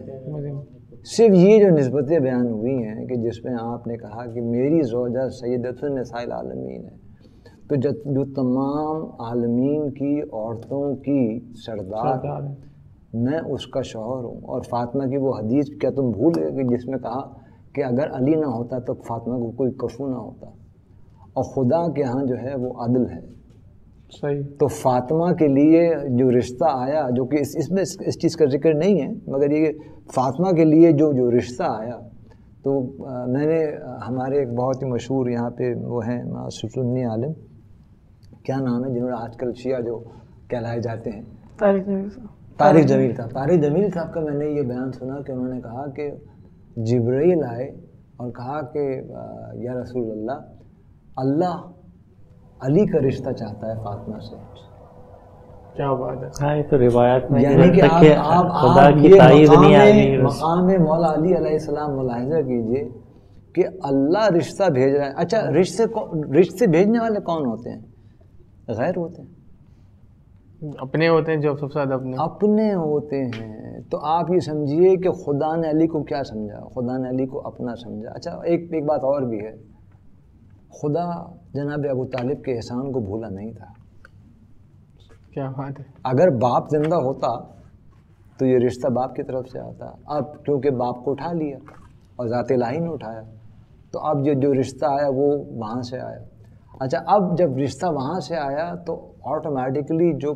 ہوئی ہیں کہ جس میں آپ نے کہا کہ میری زوجہ سیدۃ النساء العالمین ہے، تو جو تمام عالمین کی عورتوں کی سردار، میں اس کا شوہر ہوں. اور فاطمہ کی وہ حدیث کیا تم بھول گئے کہ جس میں کہا کہ اگر علی نہ ہوتا تو فاطمہ کو کوئی کفو نہ ہوتا. اور خدا کے ہاں جو ہے وہ عدل ہے. صحیح. تو فاطمہ کے لیے جو رشتہ آیا، جو کہ اس میں اس چیز کا ذکر نہیں ہے، مگر یہ فاطمہ کے لیے جو رشتہ آیا، تو میں نے ہمارے ایک بہت ہی مشہور یہاں پہ وہ ہیں سنی عالم، کیا نام ہے، جنہوں نے آج کل شیعہ جو کہلائے جاتے ہیں، طارق جمیل صاحب کا میں نے یہ بیان سنا کہ انہوں نے کہا کہ جبرائیل آئے اور کہا کہ یا رسول اللہ علی کا رشتہ چاہتا ہے فاطمہ سے. کیا بات ہے. ہاں یہ تو روایات میں یعنی کہ آپ خدا کی تائید نہیں آئی. مقام مولا علی علیہ السلام ملاحظہ کیجئے کہ اللہ رشتہ بھیج رہا ہے. اچھا رشتے بھیجنے والے کون ہوتے ہیں؟ غیر ہوتے ہیں، اپنے ہوتے ہیں، جو سب سے زیادہ اپنے ہوتے ہیں. تو آپ یہ سمجھیے کہ خدا نے علی کو کیا سمجھا؟ خدا نے علی کو اپنا سمجھا. اچھا ایک بات اور بھی ہے، خدا جناب ابو طالب کے احسان کو بھولا نہیں تھا. کیا بات ہے. اگر باپ زندہ ہوتا تو یہ رشتہ باپ کی طرف سے آتا. اب کیونکہ باپ کو اٹھا لیا اور ذات الہی نے اٹھایا، تو اب جو رشتہ آیا وہ وہاں سے آیا. اچھا اب جب رشتہ وہاں سے آیا تو آٹومیٹکلی جو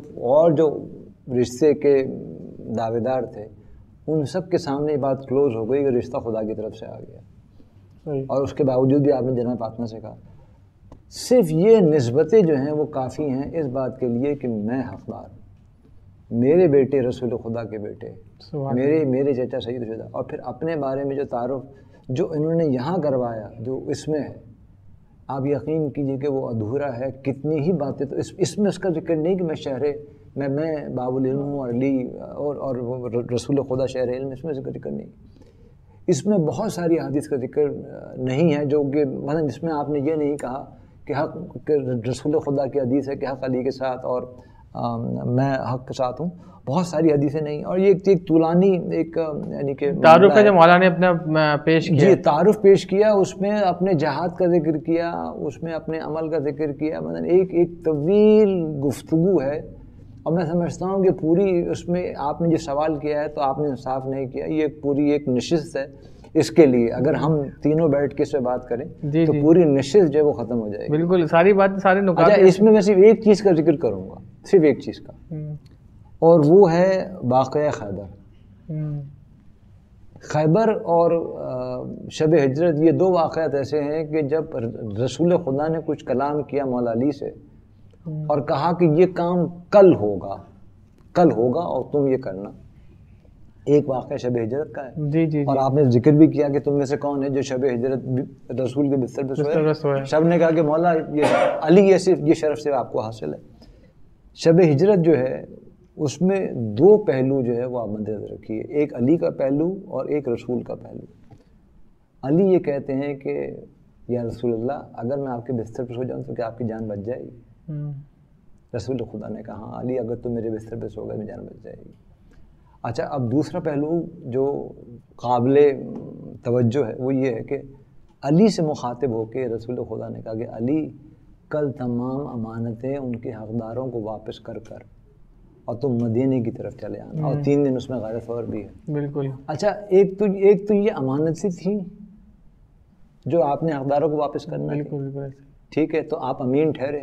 رشتے کے دعوے دار تھے ان سب کے سامنے یہ بات کلوز ہو گئی کہ رشتہ خدا کی طرف سے آ گیا. اور اس کے باوجود بھی آپ نے جناب فاطمہ سے کہا. صرف یہ نسبتیں جو ہیں وہ کافی ہیں اس بات کے لیے کہ میں حقدار ہوں، میرے بیٹے رسول خدا کے بیٹے، میرے چچا سید الشہداء. اور پھر اپنے بارے میں جو تعارف جو انہوں نے یہاں کروایا جو اس میں ہے، آپ یقین کیجئے کہ وہ ادھورا ہے. کتنی ہی باتیں تو اس میں اس کا ذکر نہیں کہ میں باب العلم ہوں اور علی اور رسول خدا شہر علم، اس میں ذکر نہیں. اس میں بہت ساری حدیث کا ذکر نہیں ہے، جو کہ مثلا جس میں آپ نے یہ نہیں کہا کہ حق رسول خدا کی حدیث ہے کہ حق علی کے ساتھ اور میں حق کے ساتھ ہوں. بہت ساری حدیثیں نہیں. اور یہ ایک طولانی یعنی کہ تعارف ہے جو مولانا نے اپنا پیش کیا. جی تعارف پیش کیا، اس میں اپنے جہاد کا ذکر کیا، اس میں اپنے عمل کا ذکر کیا. مثلا ایک طویل گفتگو ہے. اور میں سمجھتا ہوں کہ پوری اس میں آپ نے جو سوال کیا ہے تو آپ نے انصاف نہیں کیا. یہ پوری ایک نشست ہے اس کے لیے. اگر ہم تینوں بیٹھ کے اس پہ بات کریں تو پوری نشست جو ہے وہ ختم ہو جائے گی. بالکل ساری بات سارے نکات. اس میں صرف ایک چیز کا ذکر کروں گا، صرف ایک چیز کا، اور وہ ہے واقعہ خیبر اور شب ہجرت. یہ 2 واقعات ایسے ہیں کہ جب رسول خدا نے کچھ کلام کیا مولا علی سے اور کہا کہ یہ کام کل ہوگا اور تم یہ کرنا. ایک واقعہ شب ہجرت کا ہے. جی جی. اور آپ نے ذکر بھی کیا کہ تم میں سے کون ہے جو شب ہجرت رسول کے بستر پہ سوئے. سب نے کہا کہ مولا یہ علی یہ صرف یہ شرف سے آپ کو حاصل ہے. شب ہجرت جو ہے اس میں دو پہلو جو ہے وہ آپ مد نظر رکھیے, ایک علی کا پہلو اور ایک رسول کا پہلو. علی یہ کہتے ہیں کہ یا رسول اللہ اگر میں آپ کے بستر پہ سو جاؤں تو کیا آپ کی جان بچ جائے گی؟ رسول خدا نے کہا ہاں علی اگر تم میرے بستر پہ سو گئے میری جان بچ جائے گی. اچھا اب دوسرا پہلو جو قابل توجہ ہے وہ یہ ہے کہ علی سے مخاطب ہو کے رسول خدا نے کہا کہ علی کل تمام امانتیں ان کے حقداروں کو واپس کر اور تم مدینے کی طرف چلے آنا, اور 3 دن اس میں غیر فور بھی ہے. بالکل. اچھا ایک تو یہ امانتیں تھیں جو آپ نے حقداروں کو واپس کرنا تھی, ٹھیک ہے, تو آپ امین ٹھہرے.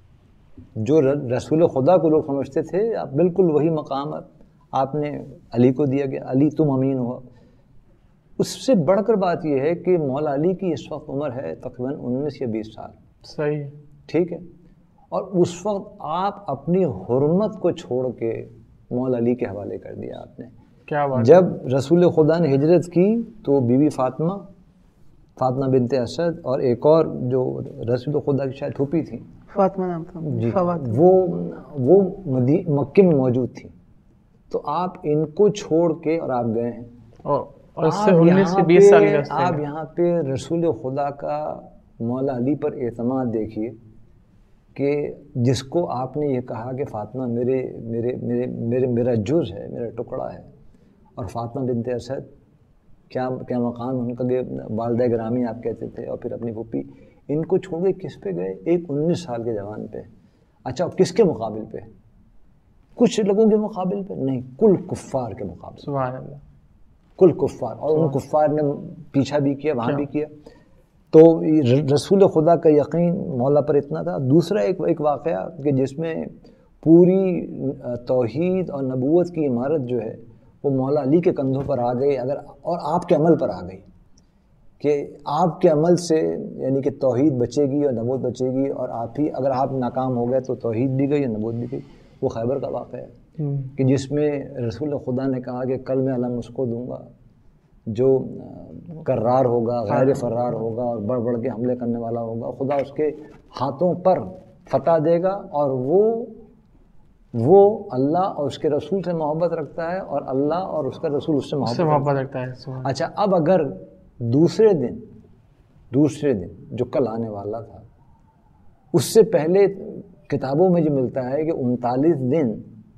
جو رسول خدا کو لوگ سمجھتے تھے آپ بالکل وہی مقام آپ نے علی کو دیا گیا, علی تم امین ہو. اس سے بڑھ کر بات یہ ہے کہ مولا علی کی اس وقت عمر ہے تقریباً 19 یا 20 سال. صحیح, ٹھیک ہے, اور اس وقت آپ اپنی حرمت کو چھوڑ کے مولا علی کے حوالے کر دیا آپ نے. کیا بات. جب رسول خدا نے ہجرت کی تو بی بی فاطمہ بنت اسد اور ایک اور جو رسول خدا کی شاید پھوپھی تھی, فاطمہ نام تھا جی, وہ مکے میں موجود تھی. تو آپ ان کو چھوڑ کے اور آپ گئے ہیں, اور اس سے 19 سے 20 سال کا آپ یہاں پہ رسول خدا کا مولا علی پر اعتماد دیکھیے کہ جس کو آپ نے یہ کہا کہ فاطمہ میرا جز ہے, میرا ٹکڑا ہے. اور فاطمہ بنت اسد کیا مقام ان کا, والدہ گرامی آپ کہتے تھے, اور پھر اپنی پھوپھی, ان کو چھوڑ کے کس پہ گئے؟ ایک 19 سال کے جوان پہ. اچھا کس کے مقابل پہ؟ کچھ لوگوں کے مقابل پہ نہیں, کل کفار کے مقابل. سبحان اللہ, کل کفار. اور ان کفار نے پیچھا بھی کیا, وہاں بھی کیا. تو رسول خدا کا یقین مولا پر اتنا تھا. دوسرا ایک واقعہ کہ جس میں پوری توحید اور نبوت کی عمارت جو ہے وہ مولا علی کے کندھوں پر آ گئی, اور آپ کے عمل پر آ گئی کہ آپ کے عمل سے یعنی کہ توحید بچے گی اور نبوت بچے گی, اور آپ ہی اگر آپ ناکام ہو گئے تو توحید بھی گئی اور نبوت بھی گئی. وہ خیبر کا واقعہ ہے کہ جس میں رسول خدا نے کہا کہ کل میں علم اس کو دوں گا جو کرار ہوگا, غیر فرار ہوگا, اور بڑھ کے حملے کرنے والا ہوگا. خدا اس کے ہاتھوں پر فتح دے گا, اور وہ اللہ اور اس کے رسول سے محبت رکھتا ہے, اور اللہ اور اس کا رسول اس سے محبت رکھتا ہے. اچھا اب اگر دوسرے دن جو کل آنے والا تھا, اس سے پہلے کتابوں میں جو ملتا ہے کہ 39 دن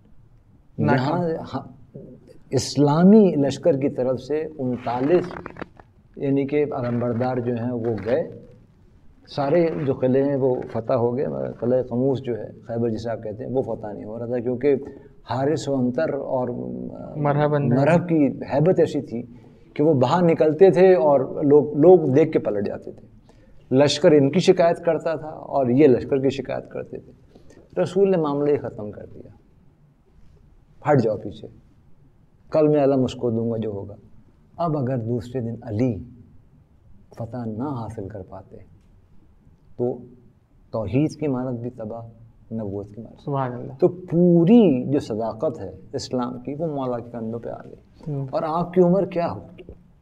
یہاں اسلامی لشکر کی طرف سے 39 یعنی کہ علمبردار جو ہیں وہ گئے, سارے جو قلعے ہیں وہ فتح ہو گئے, مگر قلعہ قموس جو ہے خیبر جسے آپ کہتے ہیں وہ فتح نہیں ہو رہا تھا, کیونکہ حارث و انتر اور مرہب کی ہیبت ایسی تھی کہ وہ باہر نکلتے تھے اور لوگ دیکھ کے پلٹ جاتے تھے. لشکر ان کی شکایت کرتا تھا اور یہ لشکر کی شکایت کرتے تھے. رسول نے معاملے ختم کر دیا, ہٹ جاؤ پیچھے, کل میں علم اس کو دوں گا جو ہوگا. اب اگر دوسرے دن علی فتح نہ حاصل کر پاتے تو توحید کی عمارت بھی تباہ, نبوت کی عمارت. سبحان اللہ. تو پوری جو صداقت ہے اسلام کی وہ مولا کے کندھوں پہ آ گئی. اور آپ کی عمر کیا ہو,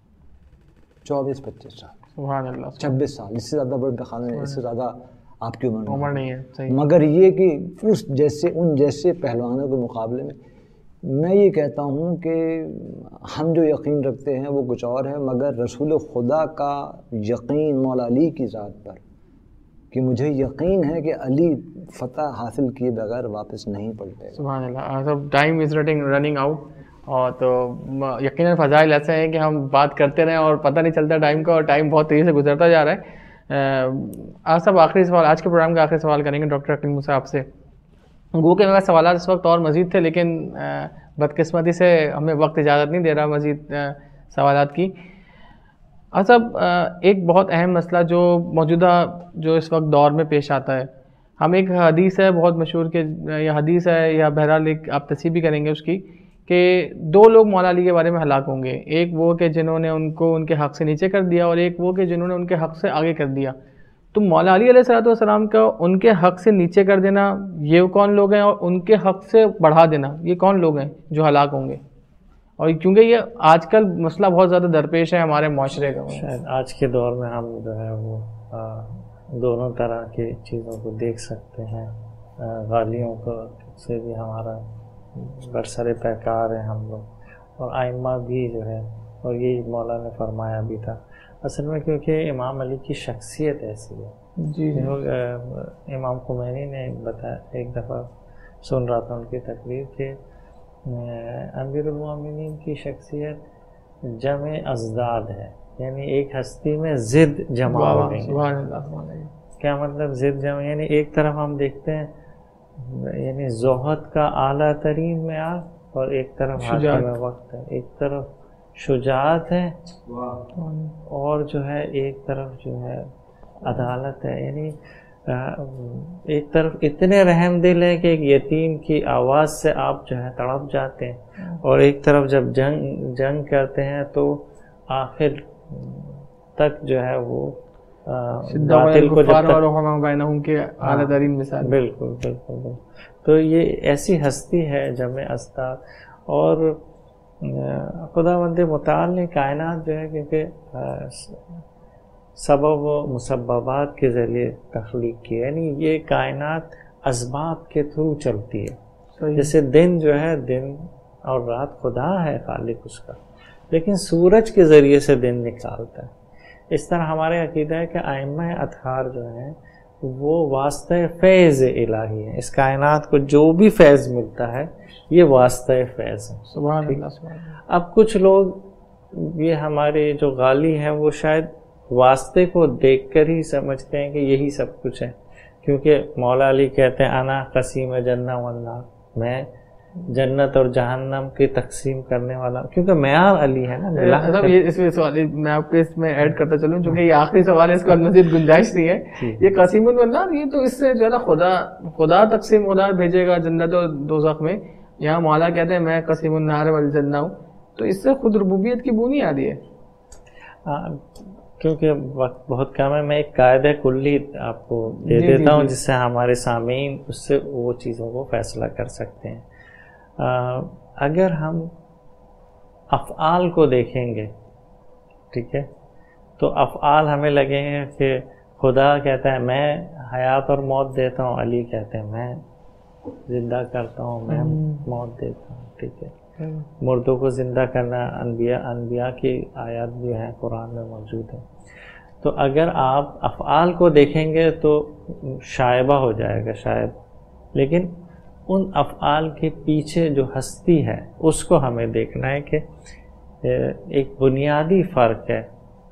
24-25 سال, سبحان اللہ, 26 سال, اس سے زیادہ بڑا انتخاب ہے, اس سے زیادہ آپ کی عمر نہیں ہے. مگر یہ کہ ان جیسے پہلوانوں کے مقابلے میں یہ کہتا ہوں کہ ہم جو یقین رکھتے ہیں وہ کچھ اور ہے, مگر رسول خدا کا یقین مولا علی کی ذات پر کہ مجھے یقین ہے کہ علی فتح حاصل کیے بغیر واپس نہیں پلٹے. سبحان اللہ. ٹائم از رننگ آؤٹ, اور تو یقیناً فضائل ایسے ہیں کہ ہم بات کرتے رہیں اور پتہ نہیں چلتا ٹائم کا, اور ٹائم بہت تیزی سے گزرتا جا رہا ہے. آج صاحب آخری سوال, آج کے پروگرام کا آخری سوال کریں گے ڈاکٹر حکیم موسیٰ آپ سے. گو کہ میرے سوالات اس وقت اور مزید تھے, لیکن بدقسمتی سے ہمیں وقت اجازت نہیں دے رہا مزید سوالات کی. صاحب ایک بہت اہم مسئلہ جو موجودہ جو اس وقت دور میں پیش آتا ہے, ہم ایک حدیث ہے بہت مشہور کہ یہ حدیث ہے یا بہرحال ایک آپ تصحیح بھی کریں گے اس کی, کہ 2 لوگ مولا علی کے بارے میں ہلاک ہوں گے. ایک وہ کہ جنہوں نے ان کو ان کے حق سے نیچے کر دیا, اور ایک وہ کہ جنہوں نے ان کے حق سے آگے کر دیا. تو مولا علی علیہ السلام کا ان کے حق سے نیچے کر دینا یہ کون لوگ ہیں, اور ان کے حق سے بڑھا دینا یہ کون لوگ ہیں جو ہلاک ہوں گے؟ اور کیونکہ یہ آج کل مسئلہ بہت زیادہ درپیش ہے ہمارے معاشرے کا. شاید آج کے دور میں ہم جو ہے وہ دونوں طرح کی چیزوں کو دیکھ سکتے ہیں. غالیوں کو سے بھی ہمارا برسر پیکار ہے ہم لوگ, اور آئمہ بھی جو ہے, اور یہ مولا نے فرمایا بھی تھا اصل میں, کیونکہ امام علی کی شخصیت ایسی ہے. جی امام خمینی نے بتایا, ایک دفعہ سن رہا تھا ان کی تقریر کہ امیر المومنین کی شخصیت جمع ازداد ہے, یعنی ایک ہستی میں ضد جمع ہو گئی. کیا مطلب ضد جمع؟ یعنی ایک طرف ہم دیکھتے ہیں یعنی زہد کا اعلیٰ ترین معیار, اور ایک طرف حاکم وقت ہے, ایک طرف شجاعت ہے, اور جو ہے ایک طرف جو ہے عدالت ہے. یعنی ایک طرف اتنے رحم دل ہے کہ ایک یتیم کی آواز سے آپ جو ہے تڑپ جاتے ہیں, اور ایک طرف جب جنگ کرتے ہیں تو آخر تک جو ہے وہ باطل کو اعلیٰ ترین مثال. بالکل بالکل. تو یہ ایسی ہستی ہے جمع اسداد, اور خداوند متعال نے کائنات جو ہے کیونکہ سبب و مسببات کے ذریعے تخلیق کی, یعنی یہ کائنات اسباب کے تھرو چلتی ہے. جیسے دن جو ہے, دن اور رات خدا ہے خالق اس کا, لیکن سورج کے ذریعے سے دن نکالتا ہے. اس طرح ہمارے عقیدہ ہے کہ ائمہ اطہار جو ہیں وہ واسطہ فیض الہی ہیں. اس کائنات کو جو بھی فیض ملتا ہے یہ واسطہ فیض ہے. سبحان اللہ سبحان اللہ. اب کچھ لوگ یہ ہمارے جو غالی ہیں وہ شاید واسطے کو دیکھ کر ہی سمجھتے ہیں کہ یہی سب کچھ ہے, کیونکہ مولا علی کہتے ہیں انا قسیم جنہ والنار, میں جنت اور جہنم کی تقسیم کرنے والا, کیونکہ معیار علی ہے نا. یہ اس میں سوال میں آپ کو اس میں ایڈ کرتا چلوں, چونکہ یہ آخری سوال ہے, اس کو مزید گنجائش نہیں ہے. یہ قسیم النار, یہ تو اس سے جو ہے نا خدا تقسیم النار بھیجے گا جنت و دوزخ میں. یہاں مولا کہتے ہیں میں قسیم النار والجنہ ہوں, تو اس سے خود ربوبیت کی بو نہیں آ رہی ہے. کیونکہ وقت بہت کم ہے, میں ایک قاعدہ کلی آپ کو دے دیتا ہوں جس سے ہمارے سامعین اس سے وہ چیزوں کو فیصلہ کر سکتے ہیں. اگر ہم افعال کو دیکھیں گے, ٹھیک ہے, تو افعال ہمیں لگیں گے کہ خدا کہتا ہے میں حیات اور موت دیتا ہوں, علی کہتے ہیں میں زندہ کرتا ہوں, میں موت دیتا ہوں, ٹھیک ہے. مردوں کو زندہ کرنا انبیاء کی آیات بھی ہیں قرآن میں موجود ہیں. تو اگر آپ افعال کو دیکھیں گے تو شائبہ ہو جائے گا شاید, لیکن ان افعال کے پیچھے جو ہستی ہے اس کو ہمیں دیکھنا ہے کہ ایک بنیادی فرق ہے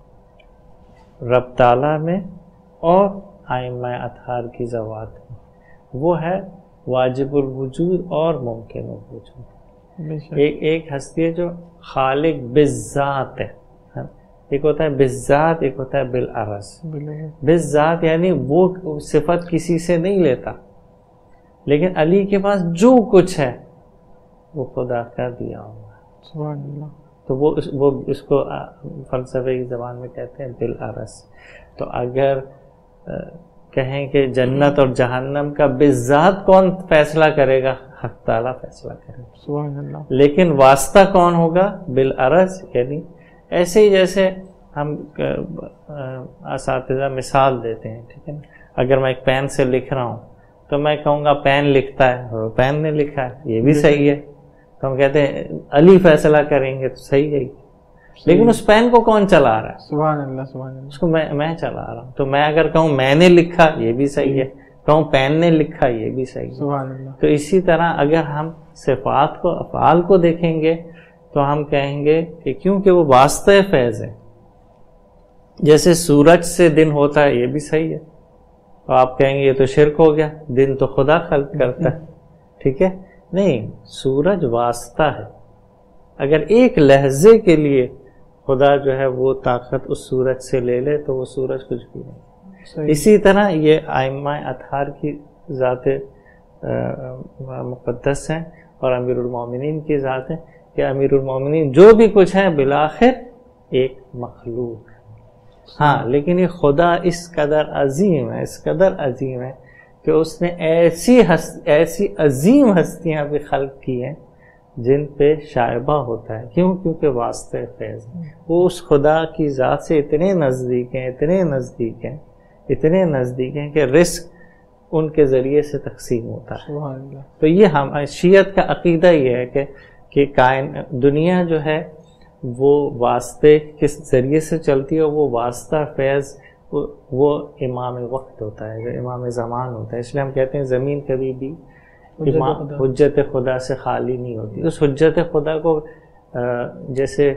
رب تعالیٰ میں اور ائمہ اطہار کی ذوات میں, وہ ہے واجب الوجود اور ممکن الوجود. ایک ہستی ہے جو خالق بالذات ہے, ایک ہوتا ہے بالذات, ایک ہوتا ہے بالعرض. بالذات یعنی وہ صفت کسی سے نہیں لیتا, لیکن علی کے پاس جو کچھ ہے وہ خدا کا دیا ہوا ہے. سبحان اللہ. تو وہ اس کو فلسفے کی زبان میں کہتے ہیں بالعرض. تو اگر کہیں کہ جنت اور جہنم کا بالذات کون فیصلہ کرے گا, حق تعالیٰ فیصلہ کرے گا. سبحان اللہ. لیکن واسطہ کون ہوگا, بالعرض. یعنی ایسے ہی جیسے ہم اساتذہ مثال دیتے ہیں, ٹھیک ہے نا, اگر میں ایک پین سے لکھ رہا ہوں تو میں کہوں گا پین لکھتا ہے, پین نے لکھا ہے, یہ بھی صحیح ہے. تو ہم کہتے ہیں علی فیصلہ کریں گے, تو صحیح ہے, لیکن اس پین کو کون چلا رہا ہے؟ سبحان اللہ سبحان اللہ. اس کو میں چلا رہا ہوں. تو میں اگر کہوں میں نے لکھا, یہ بھی صحیح ہے, کہوں پین نے لکھا, یہ بھی صحیح ہے. سبحان اللہ. تو اسی طرح اگر ہم صفات کو, افعال کو دیکھیں گے تو ہم کہیں گے کہ کیونکہ وہ واسطہ فیض ہے. جیسے سورج سے دن ہوتا ہے, یہ بھی صحیح ہے. تو آپ کہیں گے یہ تو شرک ہو گیا, دن تو خدا خلق کرتا ہے, ٹھیک ہے. نہیں, سورج واسطہ ہے. اگر ایک لحظے کے لیے خدا جو ہے وہ طاقت اس سورج سے لے لے تو وہ سورج کچھ بھی نہیں. اسی طرح یہ ائمہ اطہار کی ذات مقدس ہیں اور امیر المومنین کی ذات ہے کہ امیر المومنین جو بھی کچھ ہیں بالآخر ایک مخلوق ہے. ہاں, لیکن یہ خدا اس قدر عظیم ہے, اس قدر عظیم ہے کہ اس نے ایسی عظیم ہستیاں بھی خلق کی ہیں جن پہ شائبہ ہوتا ہے. کیوں؟ کیونکہ واسطہ فیض وہ اس خدا کی ذات سے اتنے نزدیک ہیں، اتنے نزدیک ہیں، اتنے نزدیک ہیں کہ رزق ان کے ذریعے سے تقسیم ہوتا ہے. تو یہ شیعت کا عقیدہ یہ ہے کہ دنیا جو ہے وہ واسطے کس ذریعے سے چلتی ہے. وہ واسطہ فیض وہ امام وقت ہوتا ہے، جو امام زمان ہوتا ہے. اس لیے ہم کہتے ہیں زمین کبھی بھی حجت خدا سے خالی نہیں ہوتی. اس حجت خدا کو جیسے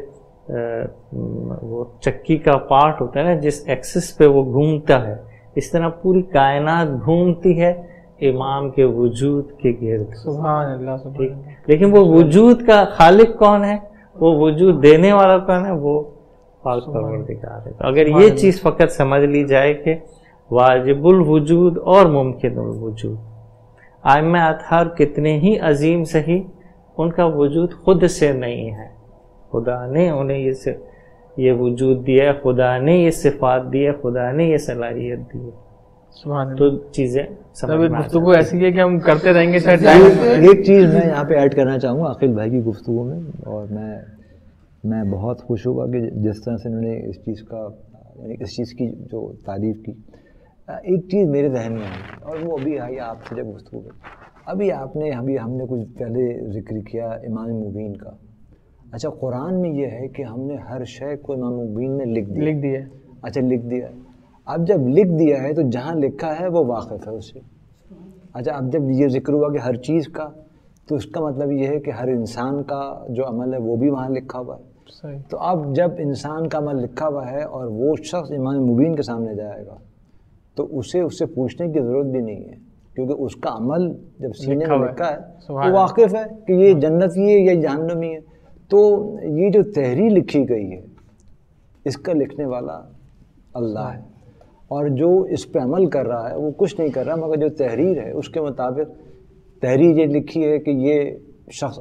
وہ چکی کا پارٹ ہوتا ہے نا، جس ایکسس پہ وہ گھومتا ہے، اس طرح پوری کائنات گھومتی ہے امام کے وجود کے گرد. سبحان اللہ، سبحان اللہ. لیکن وہ وجود کا خالق کون ہے؟ وہ وجود دینے والا کون ہے؟ وہ پاک پروردگار ہے. تو اگر یہ چیز فقط سمجھ لی جائے کہ واجب الوجود اور ممکن الوجود، ائمہ اطہار کتنے ہی عظیم صحیح، ان کا وجود خود سے نہیں ہے، خدا نے انہیں یہ وجود دیا ہے، خدا نے یہ صفات دی ہے، خدا نے یہ صلاحیت دی ہے. تو چیزیں گفتگو ایسی ہے کہ ہم کرتے رہیں گے. ایک چیز میں یہاں پہ ایڈ کرنا چاہوں گا عاقل بھائی کی گفتگو میں، اور میں بہت خوش ہوا کہ جس طرح سے انہوں نے اس چیز کا، یعنی اس چیز کی جو تعریف کی. ایک چیز میرے ذہن میں آئی اور وہ ابھی آئی آپ سے جب گفتگو میں. ابھی ہم نے کچھ پہلے ذکر کیا امام مبین کا. اچھا قرآن میں یہ ہے کہ ہم نے ہر شے کو امام مبین میں لکھ دیا. اچھا لکھ دیا. اب جب لکھ دیا ہے تو جہاں لکھا ہے وہ واقف ہے اس سے. اچھا اب جب یہ ذکر ہوا کہ ہر چیز کا، تو اس کا مطلب یہ ہے کہ ہر انسان کا جو عمل ہے وہ بھی وہاں لکھا ہوا ہے. تو اب جب انسان کا عمل لکھا ہوا ہے اور وہ شخص امام مبین کے سامنے جائے گا تو اس سے پوچھنے کی ضرورت بھی نہیں ہے، کیونکہ اس کا عمل جب سینے میں لکھا ہے وہ واقف ہے کہ یہ جنتی ہے یا جہنمی ہے. تو یہ جو تحریر لکھی گئی ہے اس کا لکھنے والا اللہ ہے، اور جو اس پہ عمل کر رہا ہے وہ کچھ نہیں کر رہا، مگر جو تحریر ہے اس کے مطابق تحریر یہ لکھی ہے کہ یہ شخص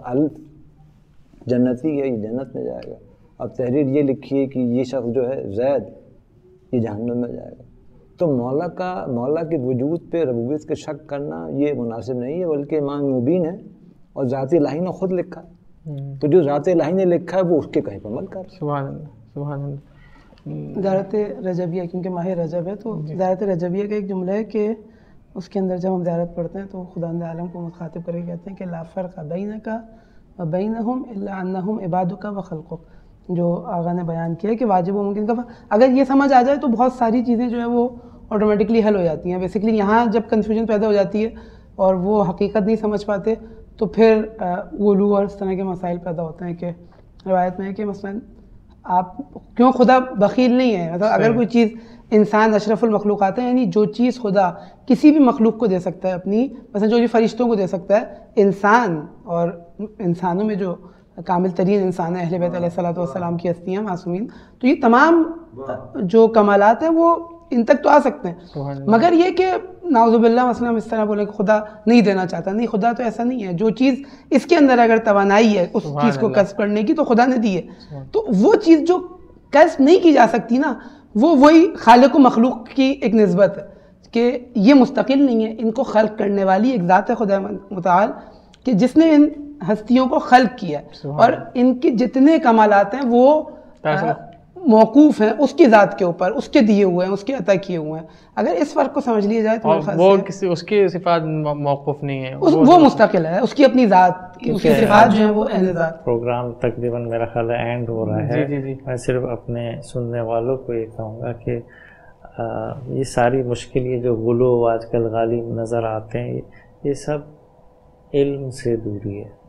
جنتی ہے، یہ جنت میں جائے گا. اب تحریر یہ لکھی ہے کہ یہ شخص جو ہے زید یہ جہنم میں جائے گا. تو مولا کے وجود پہ ربوبیت کا شک کرنا یہ مناسب نہیں ہے، بلکہ امام مبین ہے اور ذات الہی نے خود لکھا ہے. تو جو ذات الہی نے لکھا ہے وہ اس کے کہیں پر عمل کر. سبحان اللہ، سبحان اللہ. زیارت رجبیہ، کیونکہ ماہ رجب ہے تو زیارت رجبیہ کا ایک جملہ ہے کہ اس کے اندر جب ہم زیارت پڑھتے ہیں تو خداوند عالم کو مخاطب کر کے کہتے ہیں کہ لا فرق بینک و بینہم الا انہم عبادک و خلقک. جو آغا نے بیان کیا کہ واجب و ممکن کا اگر یہ سمجھ آ جائے تو بہت ساری چیزیں جو ہے وہ آٹومیٹکلی حل ہو جاتی ہیں. بیسکلی یہاں جب کنفیوژن پیدا ہو جاتی ہے اور وہ حقیقت نہیں سمجھ پاتے تو پھر غلو اور اس طرح کے مسائل پیدا ہوتے ہیں. کہ روایت میں ہے کہ مثلاً آپ کیوں خدا بخیل نہیں ہے، مطلب اگر کوئی چیز انسان اشرف المخلوقات ہے، یعنی جو چیز خدا کسی بھی مخلوق کو دے سکتا ہے اپنی، مثلا جو فرشتوں کو دے سکتا ہے، انسان اور انسانوں میں جو کامل ترین انسان ہے اہل بیت علیہ الصلوۃ والسلام کی ہستیاں معصومین، تو یہ تمام جو کمالات ہیں وہ ان تک تو آ سکتے ہیں. مگر یہ کہ نعوذ باللہ مثلا اس طرح بولے کہ خدا نہیں دینا چاہتا، نہیں، خدا تو ایسا نہیں ہے. جو چیز اس کے اندر اگر توانائی ہے اس چیز کو کسب کرنے کی تو خدا نے دی ہے. تو وہ چیز جو کسب نہیں کی جا سکتی نا، وہی خالق و مخلوق کی ایک نسبت ہے کہ یہ مستقل نہیں ہے. ان کو خلق کرنے والی ایک ذات ہے خدا متعال کہ جس نے ان ہستیوں کو خلق کیا ہے، اور ان کے جتنے کمالات ہیں وہ موقوف ہیں اس کی ذات کے اوپر، اس کے دیے ہوئے ہیں، اس کے عطا کیے ہوئے ہیں. اگر اس فرق کو سمجھ لیا جائے تو وہ کسی اس کی صفات موقوف نہیں ہے، وہ مستقل ہے، اس کی اپنی ذات، اس کی صفات جو ہیں وہ اہل ذات. پروگرام تقریباً میرا خیال ہے اینڈ ہو رہا ہے. میں صرف اپنے سننے والوں کو یہ کہوں گا کہ یہ ساری مشکل، یہ جو غلو آج کل غالب نظر آتے ہیں، یہ سب علم سے دوری ہے.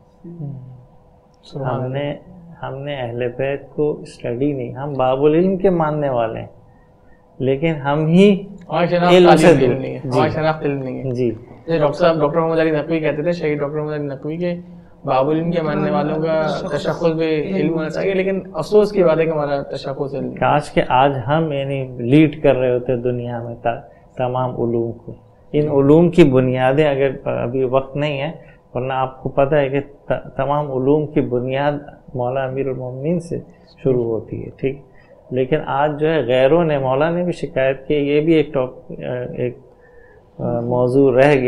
ہم نے اہل بیت کو اسٹڈی نہیں، ہم باب العلم کے ماننے والے ہیں، لیکن ہم ہی علم سے دور نہیں ہے. شناخت علم نہیں ہے. جی ڈاکٹر محمد علی نقوی کہتے تھے، شہید ڈاکٹر محمد علی نقوی کے باب العلم کے ماننے والوں کا تشخص بھی علم ہونا چاہیے، لیکن افسوس کی بات ہے کہ ہمارا تشخص علم. کاش کہ آج ہم یعنی لیڈ کر رہے ہوتے دنیا میں تمام علوم کو. ان علوم کی بنیادیں اگر ابھی وقت نہیں ہے، ورنہ آپ کو پتہ ہے کہ تمام علوم کی بنیاد مولا امیر المومنین سے شروع ہوتی ہے. ٹھیک، لیکن آج جو ہے غیروں نے، مولا نے بھی شکایت کی، یہ بھی ایک موضوع رہ گیا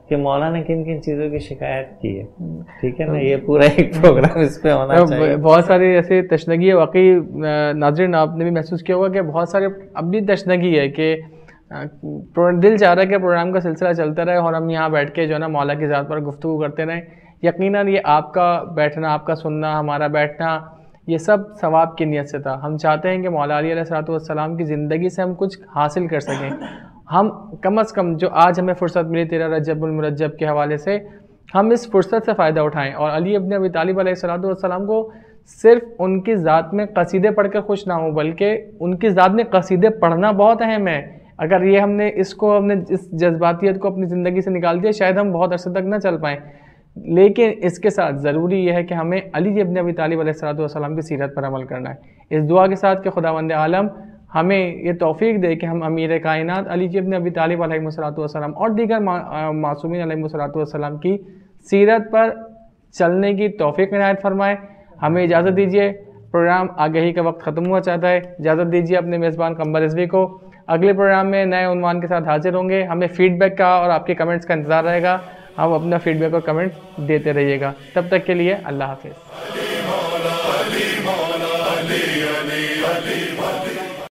کہ مولانا کن کن چیزوں کی شکایت کی ہے. ٹھیک ہے نا, یہ پورا ایک پروگرام اس پہ ہونا چاہیے. بہت ساری ایسی تشنگی ہے واقعی ناظرین, آپ نے بھی محسوس کیا ہوگا کہ بہت سارے اب بھی تشنگی ہے کہ دل چاہ رہا ہے کہ پروگرام کا سلسلہ چلتا رہے اور ہم یہاں بیٹھ کے جو ہے نا مولا کی ذات پر گفتگو کرتے رہیں. یقیناً یہ آپ کا بیٹھنا, آپ کا سننا, ہمارا بیٹھنا, یہ سب ثواب کی نیت سے تھا. ہم چاہتے ہیں کہ مولا علی علیہ السلام کی زندگی سے ہم کچھ حاصل کر سکیں. ہم کم از کم جو آج ہمیں فرصت ملی 13 رجب المرجب کے حوالے سے, ہم اس فرصت سے فائدہ اٹھائیں اور علی ابن ابی طالب علیہ السلام کو صرف ان کی ذات میں قصیدے پڑھ کر خوش نہ ہوں, بلکہ ان کی ذات میں قصیدے پڑھنا بہت اہم ہے. اگر یہ ہم نے اس جذباتیت کو اپنی زندگی سے نکال دیا, شاید ہم بہت عرصے تک نہ چل پائیں. لیکن اس کے ساتھ ضروری یہ ہے کہ ہمیں علی ابن ابی طالب علیہ السلام کی سیرت پر عمل کرنا ہے. اس دعا کے ساتھ کہ خداوند عالم ہمیں یہ توفیق دے کہ ہم امیر کائنات علی ابن ابی طالب علیہ السلام اور دیگر معصومین علیہ السلام کی سیرت پر چلنے کی توفیق عنایت فرمائے. ہمیں اجازت دیجیے, پروگرام آگہی کا وقت ختم ہوا چاہتا ہے. اجازت دیجیے اپنے میزبان قمر رضوی کو. اگلے پروگرام میں نئے عنوان کے ساتھ حاضر ہوں گے. ہمیں فیڈ بیک کا اور آپ کے کمنٹس کا انتظار رہے گا. ہم اپنا فیڈ بیک اور کمنٹ دیتے رہیے گا. تب تک کے لیے اللہ حافظ.